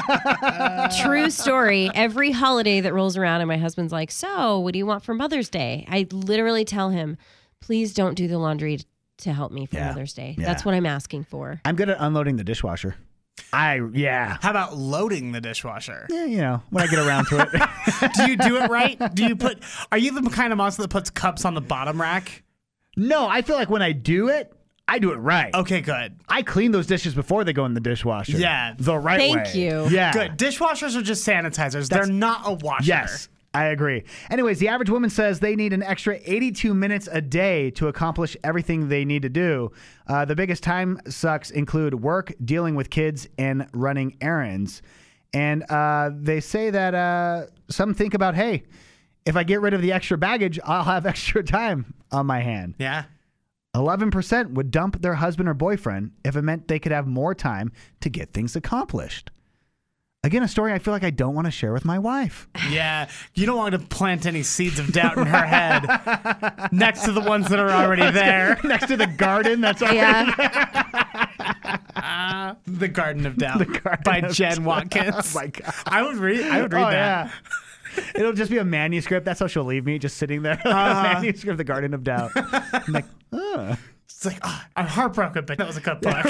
true story. Every holiday that rolls around, and my husband's like, so what do you want for Mother's Day? I literally tell him, please don't do the laundry to help me for Yeah. Mother's Day. Yeah. That's what I'm asking for. I'm good at unloading the dishwasher. I, yeah. how about loading the dishwasher? Yeah, you know, when I get around to it. Do you do it right? Do you put? Are you the kind of monster that puts cups on the bottom rack? No, I feel like when I do it, I do it right. Okay, good. I clean those dishes before they go in the dishwasher. Yeah. The right Thank way. you. Yeah. Good. Dishwashers are just sanitizers. They're not a washer. Yes, I agree. Anyways, the average woman says they need an extra eighty-two minutes a day to accomplish everything they need to do. Uh, the biggest time sucks include work, dealing with kids, and running errands. And uh, they say that uh, some think about, hey, if I get rid of the extra baggage, I'll have extra time on my hand. Yeah. eleven percent would dump their husband or boyfriend if it meant they could have more time to get things accomplished. Again, a story I feel like I don't want to share with my wife. Yeah. You don't want to plant any seeds of doubt in her head next to the ones that are already there. Next to the garden that's already Yeah. The Garden of Doubt The Garden by of Jen Doubt. Watkins. Oh my God. I would read. I would read Oh, that. yeah. It'll just be a manuscript. That's how she'll leave me, just sitting there. Uh-huh. A manuscript of the Garden of Doubt. I'm like, oh. It's like oh, I'm heartbroken, but that was a good book.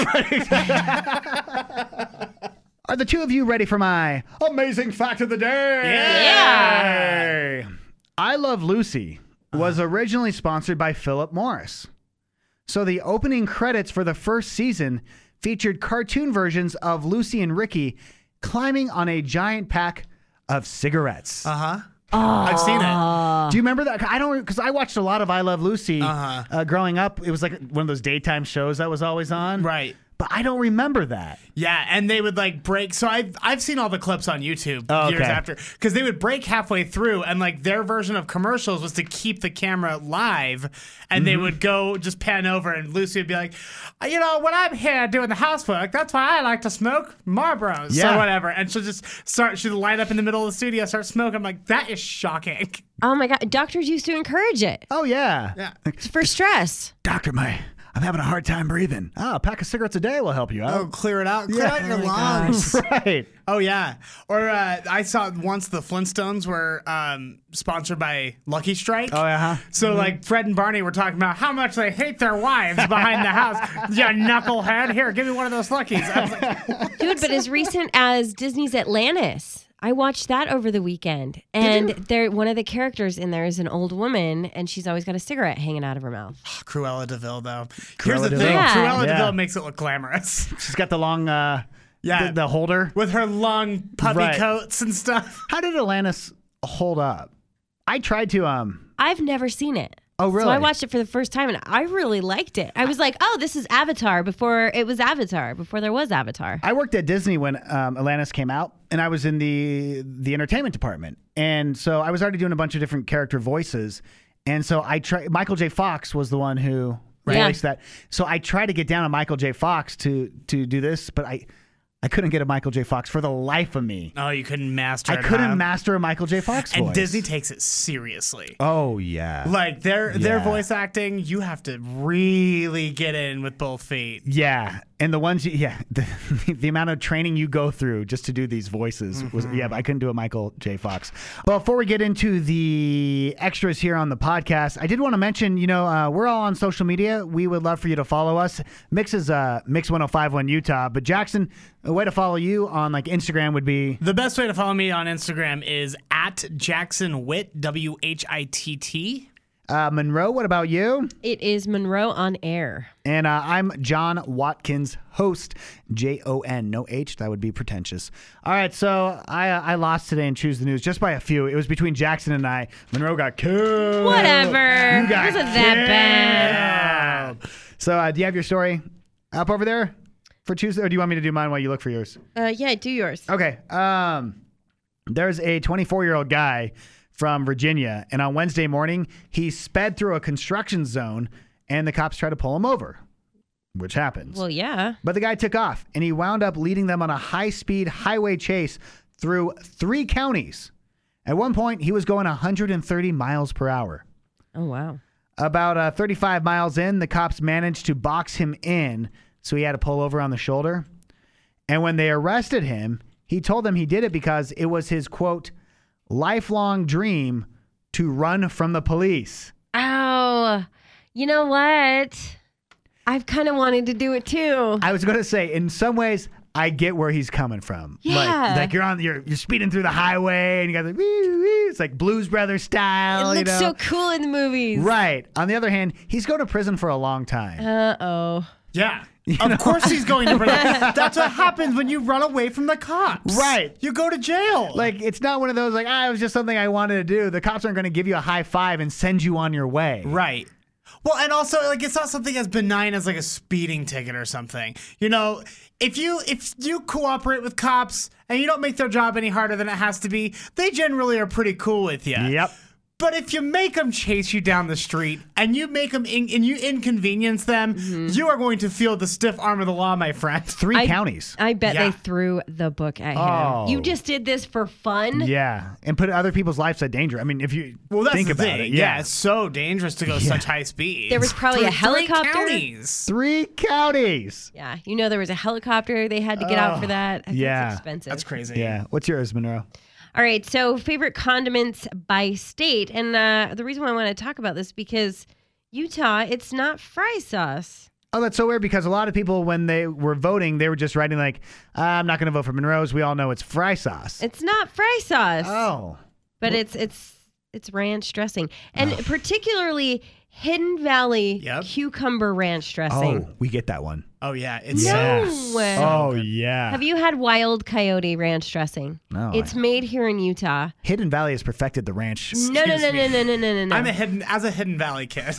Are the two of you ready for my amazing fact of the day? Yeah. I Love Lucy was originally sponsored by Philip Morris. So the opening credits for the first season featured cartoon versions of Lucy and Ricky climbing on a giant pack of cigarettes. Uh huh. I've seen it. Do you remember that? I don't, because I watched a lot of I Love Lucy Uh-huh. uh, growing up. It was like one of those daytime shows that was always on. Right. but I don't remember that. Yeah, and they would like break. So I've I've seen all the clips on YouTube Oh, years okay. after because they would break halfway through, and like their version of commercials was to keep the camera live, and they Mhm. would go just pan over, and Lucy would be like, you know, when I'm here doing the housework, that's why I like to smoke Marlboros Yeah. or whatever, and she'll just start. She'd light up in the middle of the studio, start smoking. I'm like, that is shocking. Oh my God. Doctors used to encourage it. Oh, yeah. Yeah. It's for stress. Doctor, my, I'm having a hard time breathing. Oh, a pack of cigarettes a day will help you out. Oh, clear it out. Clear Yeah. out your Oh my lungs. Right. Oh, yeah. Or uh, I saw once the Flintstones were um, sponsored by Lucky Strike. Oh, yeah. So, like, Fred and Barney were talking about how much they hate their wives behind the house. You knucklehead. Here, give me one of those Luckies. I was like, Dude, but as recent as Disney's Atlantis. I watched that over the weekend. And there one of the characters in there is an old woman, and she's always got a cigarette hanging out of her mouth. Cruella DeVille, though. Cruella Here's the de thing. Vil. Yeah. Cruella Yeah. DeVille makes it look glamorous. She's got the long, uh, Yeah. the, the holder. With her long puppy Right. coats and stuff. How did Atlantis hold up? I tried to, um, I've never seen it. oh, really? So I watched it for the first time, and I really liked it. I was like, oh, this is Avatar before it was Avatar, before there was Avatar. I worked at Disney when um, Atlantis came out, and I was in the the entertainment department, and so I was already doing a bunch of different character voices, and so I tried. Michael J. Fox was the one who Right. voiced that, so I tried to get down on Michael J. Fox to to do this, but I I couldn't get a Michael J. Fox for the life of me. Oh, you couldn't master I it. couldn't huh? master a Michael J. Fox And voice. Disney takes it seriously. Oh yeah, Like their their Yeah. voice acting, you have to really get in with both feet. yeah, and the ones you, yeah, the, the amount of training you go through just to do these voices was yeah. But I couldn't do a Michael J. Fox. But before we get into the extras here on the podcast, I did want to mention, you know, uh, we're all on social media. We would love for you to follow us. Mix is uh, Mix one oh five one Utah, but Jackson, a way to follow you on like Instagram would be The best way to follow me on Instagram is at Jackson Witt, W H I T T. uh, Monroe. What about you? It is Monroe on Air. And uh, I'm John Watkins, host, J O N, no H. That would be pretentious. All right, so I uh, I lost today in Choose the News just by a few. It was between Jackson and I. Monroe got killed. Whatever. You got It wasn't that killed. So uh, do you have your story up over there for Tuesday, or do you want me to do mine while you look for yours? Uh, yeah, do yours. Okay. Um, there's a twenty-four-year-old guy from Virginia, and on Wednesday morning, he sped through a construction zone, and the cops tried to pull him over, which happens. Well, yeah. But the guy took off, and he wound up leading them on a high-speed highway chase through three counties. At one point, he was going one hundred thirty miles per hour. Oh, wow. About uh, thirty-five miles in, the cops managed to box him in, so he had to pull over on the shoulder. And when they arrested him, he told them he did it because it was his, quote, lifelong dream to run from the police. Oh, you know what? I've kind of wanted to do it too. I was going to say, in some ways, I get where he's coming from. Yeah. Like, like you're on, you're you're speeding through the highway, and you got the, wee, wee, it's like Blues Brothers style. It looks you know? so cool in the movies. Right. On the other hand, he's going to prison for a long time. Uh-oh. Yeah. Of course he's going to prison. That's what happens when you run away from the cops. Right. You go to jail. Like, it's not one of those, like, ah, it was just something I wanted to do. The cops aren't going to give you a high five and send you on your way. Right. Well, and also, like, it's not something as benign as like a speeding ticket or something. You know, if you if you cooperate with cops and you don't make their job any harder than it has to be, they generally are pretty cool with you. Yep. But if you make them chase you down the street and you make them in, and you inconvenience them, Mm-hmm. you are going to feel the stiff arm of the law, my friend. Three I- counties. I bet Yeah. they threw the book at Oh. him. You just did this for fun? Yeah. And put other people's lives at danger. I mean, if you Well, that's think the about thing. it. Yeah. Yeah. it's so dangerous to go Yeah. such high speed. There was probably a Three- three helicopter. counties. Three counties. Yeah, you know there was a helicopter they had to get out for Oh, that. I think yeah. it's expensive. That's crazy. Yeah. What's yours, Monroe? All right, so favorite condiments by state. And uh, the reason why I want to talk about this because Utah, it's not fry sauce. Oh, that's so weird because a lot of people, when they were voting, they were just writing like, I'm not going to vote for Monroe's. We all know it's fry sauce. It's not fry sauce. Oh. But it's it's it's ranch dressing. And particularly Hidden Valley Yep. cucumber ranch dressing. Oh, we get that one. Oh, yeah. It's No. so way. Oh, good. yeah. Have you had Wild Coyote ranch dressing? No, It's I- made here in Utah. Hidden Valley has perfected the ranch. No, no, no, no, no, no, no, no, no. I'm a hidden as a Hidden Valley kid.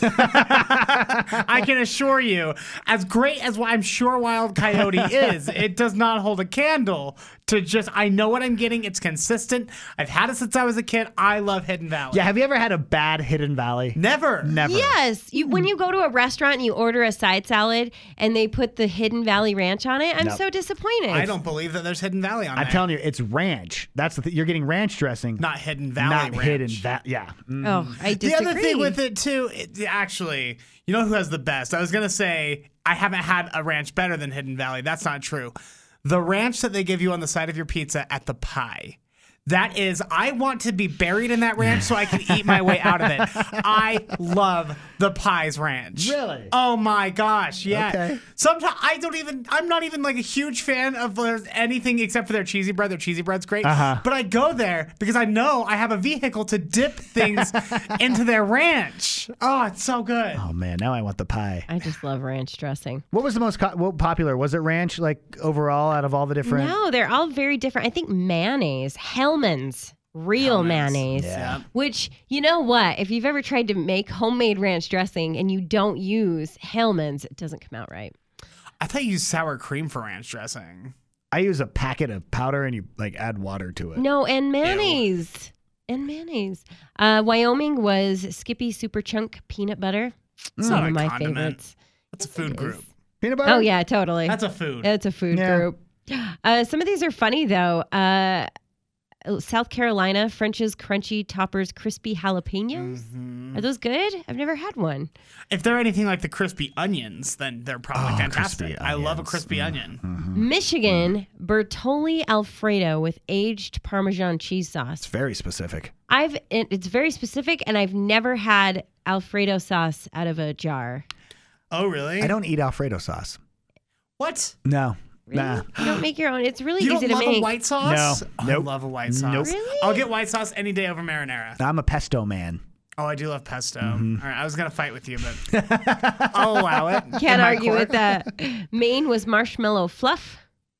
I can assure you, as great as I'm sure Wild Coyote is, it does not hold a candle to just. I know what I'm getting. It's consistent. I've had it since I was a kid. I love Hidden Valley. Yeah, have you ever had a bad Hidden Valley? Never. Never. Yes. You, when you go to a restaurant and you order a side salad and they put the Hidden Valley Ranch on it, I'm Nope. so disappointed. I don't believe that there's Hidden Valley on I'm there. telling you, it's ranch. That's the th- you're getting ranch dressing, Not Hidden Valley not Ranch. Hidden Valley. Yeah. Mm. Oh, I The disagree. other thing with it too, it, actually, you know who has the best? I was gonna say I haven't had a ranch better than Hidden Valley. That's not true. The ranch that they give you on the side of your pizza at the pie. That is, I want to be buried in that ranch so I can eat my way out of it. I love the Pies Ranch. Really? Oh my gosh, yeah. Okay. Sometimes I don't even, I'm not even like a huge fan of anything except for their cheesy bread. Their cheesy bread's great. Uh-huh. But I go there because I know I have a vehicle to dip things into their ranch. Oh, it's so good. Oh man, now I want the pie. I just love ranch dressing. What was the most co- what popular? Was it ranch like overall out of all the different? No, they're all very different. I think mayonnaise, Hellman's, real Hellmann's. mayonnaise. Yeah. Which, you know what? If you've ever tried to make homemade ranch dressing and you don't use Hellman's, it doesn't come out right. I thought you used sour cream for ranch dressing. I use a packet of powder and you like add water to it. No, and mayonnaise. And mayonnaise. Uh, Wyoming was Skippy Super Chunk peanut butter. It's One not of a my condiment. favorites. That's a food group. Peanut butter? Oh, yeah, totally. That's a food. It's a food Yeah. group. Uh, some of these are funny, though. Uh, South Carolina, French's Crunchy Toppers Crispy Jalapenos. Mm-hmm. Are those good? I've never had one. If they're anything like the crispy onions, then they're probably Oh, fantastic. crispy I love a onions. crispy Mm. onion. Michigan, Bertolli Alfredo with aged Parmesan cheese sauce. It's very specific. I've it, it's very specific, and I've never had Alfredo sauce out of a jar. Oh, really? I don't eat Alfredo sauce. What? No. Really? Nah. You don't make your own. It's really You easy don't to love make. a white sauce? No. Oh, Nope. I love a white sauce. Nope. Really? I'll get white sauce any day over marinara. I'm a pesto man. Oh, I do love pesto. Mm-hmm. All right, I was gonna fight with you, but I'll allow it. in Can't my argue court. with that. Maine was marshmallow fluff.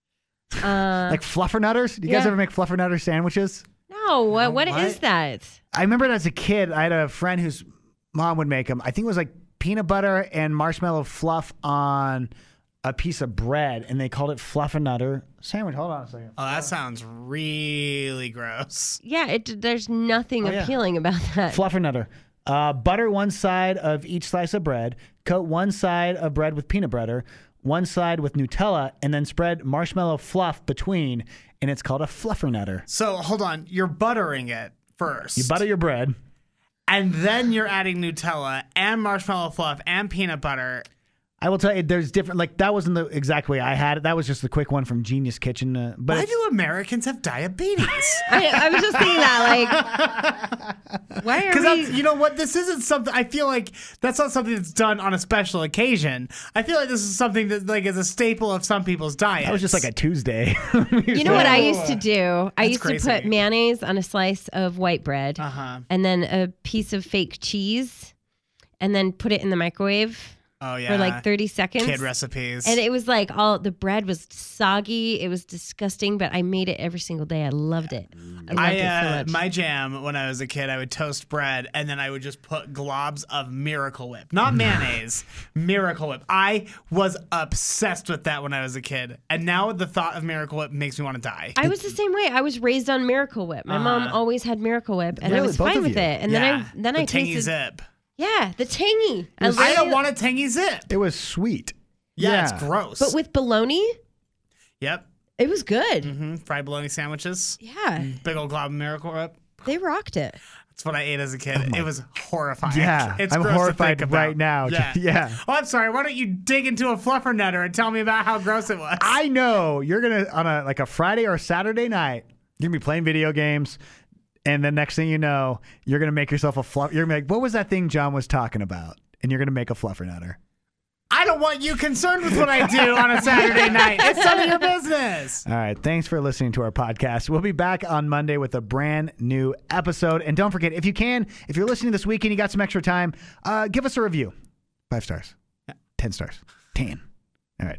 Uh, Like fluffernutters? Do you yeah. guys ever make fluffernutter sandwiches? no, what, what what? is that? I remember as a kid, I had a friend whose mom would make them. I think it was like peanut butter and marshmallow fluff on a piece of bread, and they called it fluffernutter sandwich. Hold on a second. Oh, that sounds really gross. Yeah, it, there's nothing Oh, yeah. appealing about that. Fluffernutter. Uh, butter one side of each slice of bread. Coat one side of bread with peanut butter, one side with Nutella, and then spread marshmallow fluff between, and it's called a fluffernutter. So hold on, you're buttering it first. You butter your bread. and then you're adding Nutella and marshmallow fluff and peanut butter. I will tell you, there's different. Like that wasn't the exact way I had it. That was just the quick one from Genius Kitchen. Uh, but Why it's- do Americans have diabetes? I, I was just thinking that, like, why are Because we? you know what? This isn't something. I feel like that's not something that's done on a special occasion. I feel like this is something that like is a staple of some people's diet. that was just like a Tuesday. You know what I used to do? I That's used crazy. to put mayonnaise on a slice of white bread, Uh-huh. and then a piece of fake cheese, and then put it in the microwave. Oh yeah. For like thirty seconds. Kid recipes. And it was like all the bread was soggy. It was disgusting, but I made it every single day. I loved it. I loved I, it so uh, much. my jam when I was a kid, I would toast bread and then I would just put globs of Miracle Whip, not mayonnaise, Miracle Whip. I was obsessed with that when I was a kid, and now the thought of Miracle Whip makes me want to die. I was the same way. I was raised on Miracle Whip. My mom Uh-huh. always had Miracle Whip, and I Really? was Both fine of with you? it. And yeah, then I then the I tangy tasted. zip. Yeah, the tangy. I, I literally- don't want a tangy zip. It was sweet. Yeah, it's gross. But with bologna, yep, it was good. hmm fried bologna sandwiches, Yeah, big old glob of Miracle Whip. they rocked it. That's what I ate as a kid. It was horrifying. Yeah, it's I'm gross to horrified think about. right now. Yeah. Yeah. Oh, I'm sorry. Why don't you dig into a fluffernutter and tell me about how gross it was? I know you're gonna on a like a Friday or Saturday night. You're gonna be playing video games, and then next thing you know, you're gonna make yourself a fluff. You're gonna be like, "What was that thing John was talking about?" And you're gonna make a fluffernutter. I don't want you concerned with what I do on a Saturday night. It's none of your business. All right. Thanks for listening to our podcast. We'll be back on Monday with a brand new episode. And don't forget, if you can, if you're listening this weekend, you got some extra time, uh, give us a review. Five stars. Ten stars. Ten. All right.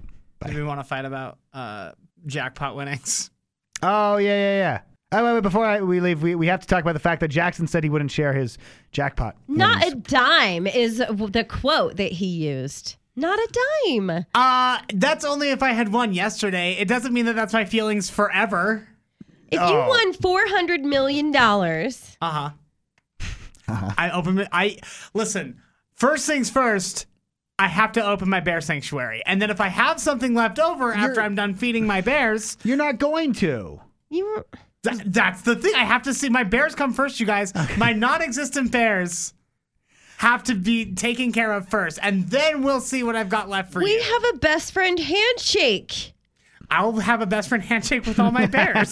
Do we want to fight about uh, jackpot winnings? Oh, yeah, yeah, yeah. Oh, wait, wait, before I, we leave, we, we have to talk about the fact that Jackson said he wouldn't share his jackpot. Not winnings. a dime is the quote that he used. Not a dime. Uh, that's only if I had won yesterday. It doesn't mean that that's my feelings forever. If Oh. you won four hundred million dollars. Uh-huh. Uh-huh. I open it. I listen, first things first, I have to open my bear sanctuary. And then if I have something left over after I'm done feeding my bears. You're not going to. You th- That's the thing. I have to see my bears come first, you guys. Okay. My non-existent bears have to be taken care of first. And then we'll see what I've got left for we you. We have a best friend handshake. I'll have a best friend handshake with all my bears.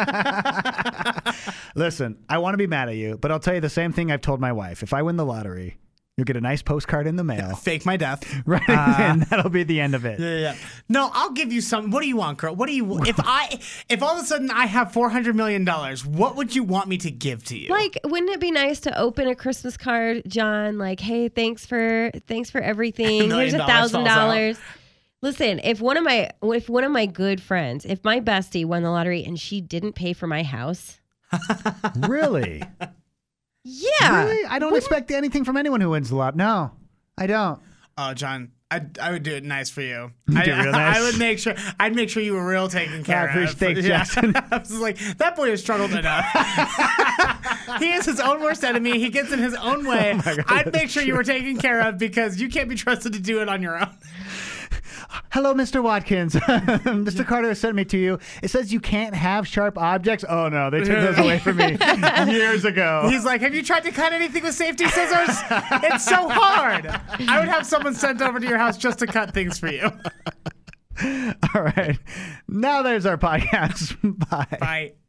Listen, I want to be mad at you, but I'll tell you the same thing I've told my wife. If I win the lottery, you'll get a nice postcard in the mail. Yeah, fake my death. Right. Uh, and that'll be the end of it. Yeah, yeah. No, I'll give you some. What do you want, girl? What do you if I if all of a sudden I have four hundred million dollars, what would you want me to give to you? Like, wouldn't it be nice to open a Christmas card, John? Like, hey, thanks for thanks for everything. A Here's a thousand dollars. out. Listen, if one of my if one of my good friends, if my bestie won the lottery and she didn't pay for my house. Really? Yeah. Really? I don't expect anything from anyone who wins the lot. No, I don't. Oh, John, I I would do it nice for you. You I, do real nice. I would make sure I'd make sure you were real taken care I appreciate of. Thanks, Yeah. Jackson. I was like, that boy has struggled enough. He is his own worst enemy. He gets in his own way. Oh God, I'd make sure true. you were taken care of because you can't be trusted to do it on your own. Hello, Mister Watkins. Mister Carter has sent me to you. It says you can't have sharp objects. Oh, no. They took those away from me years ago. He's like, have you tried to cut anything with safety scissors? It's so hard. I would have someone sent over to your house just to cut things for you. All right. Now there's our podcast. Bye. Bye.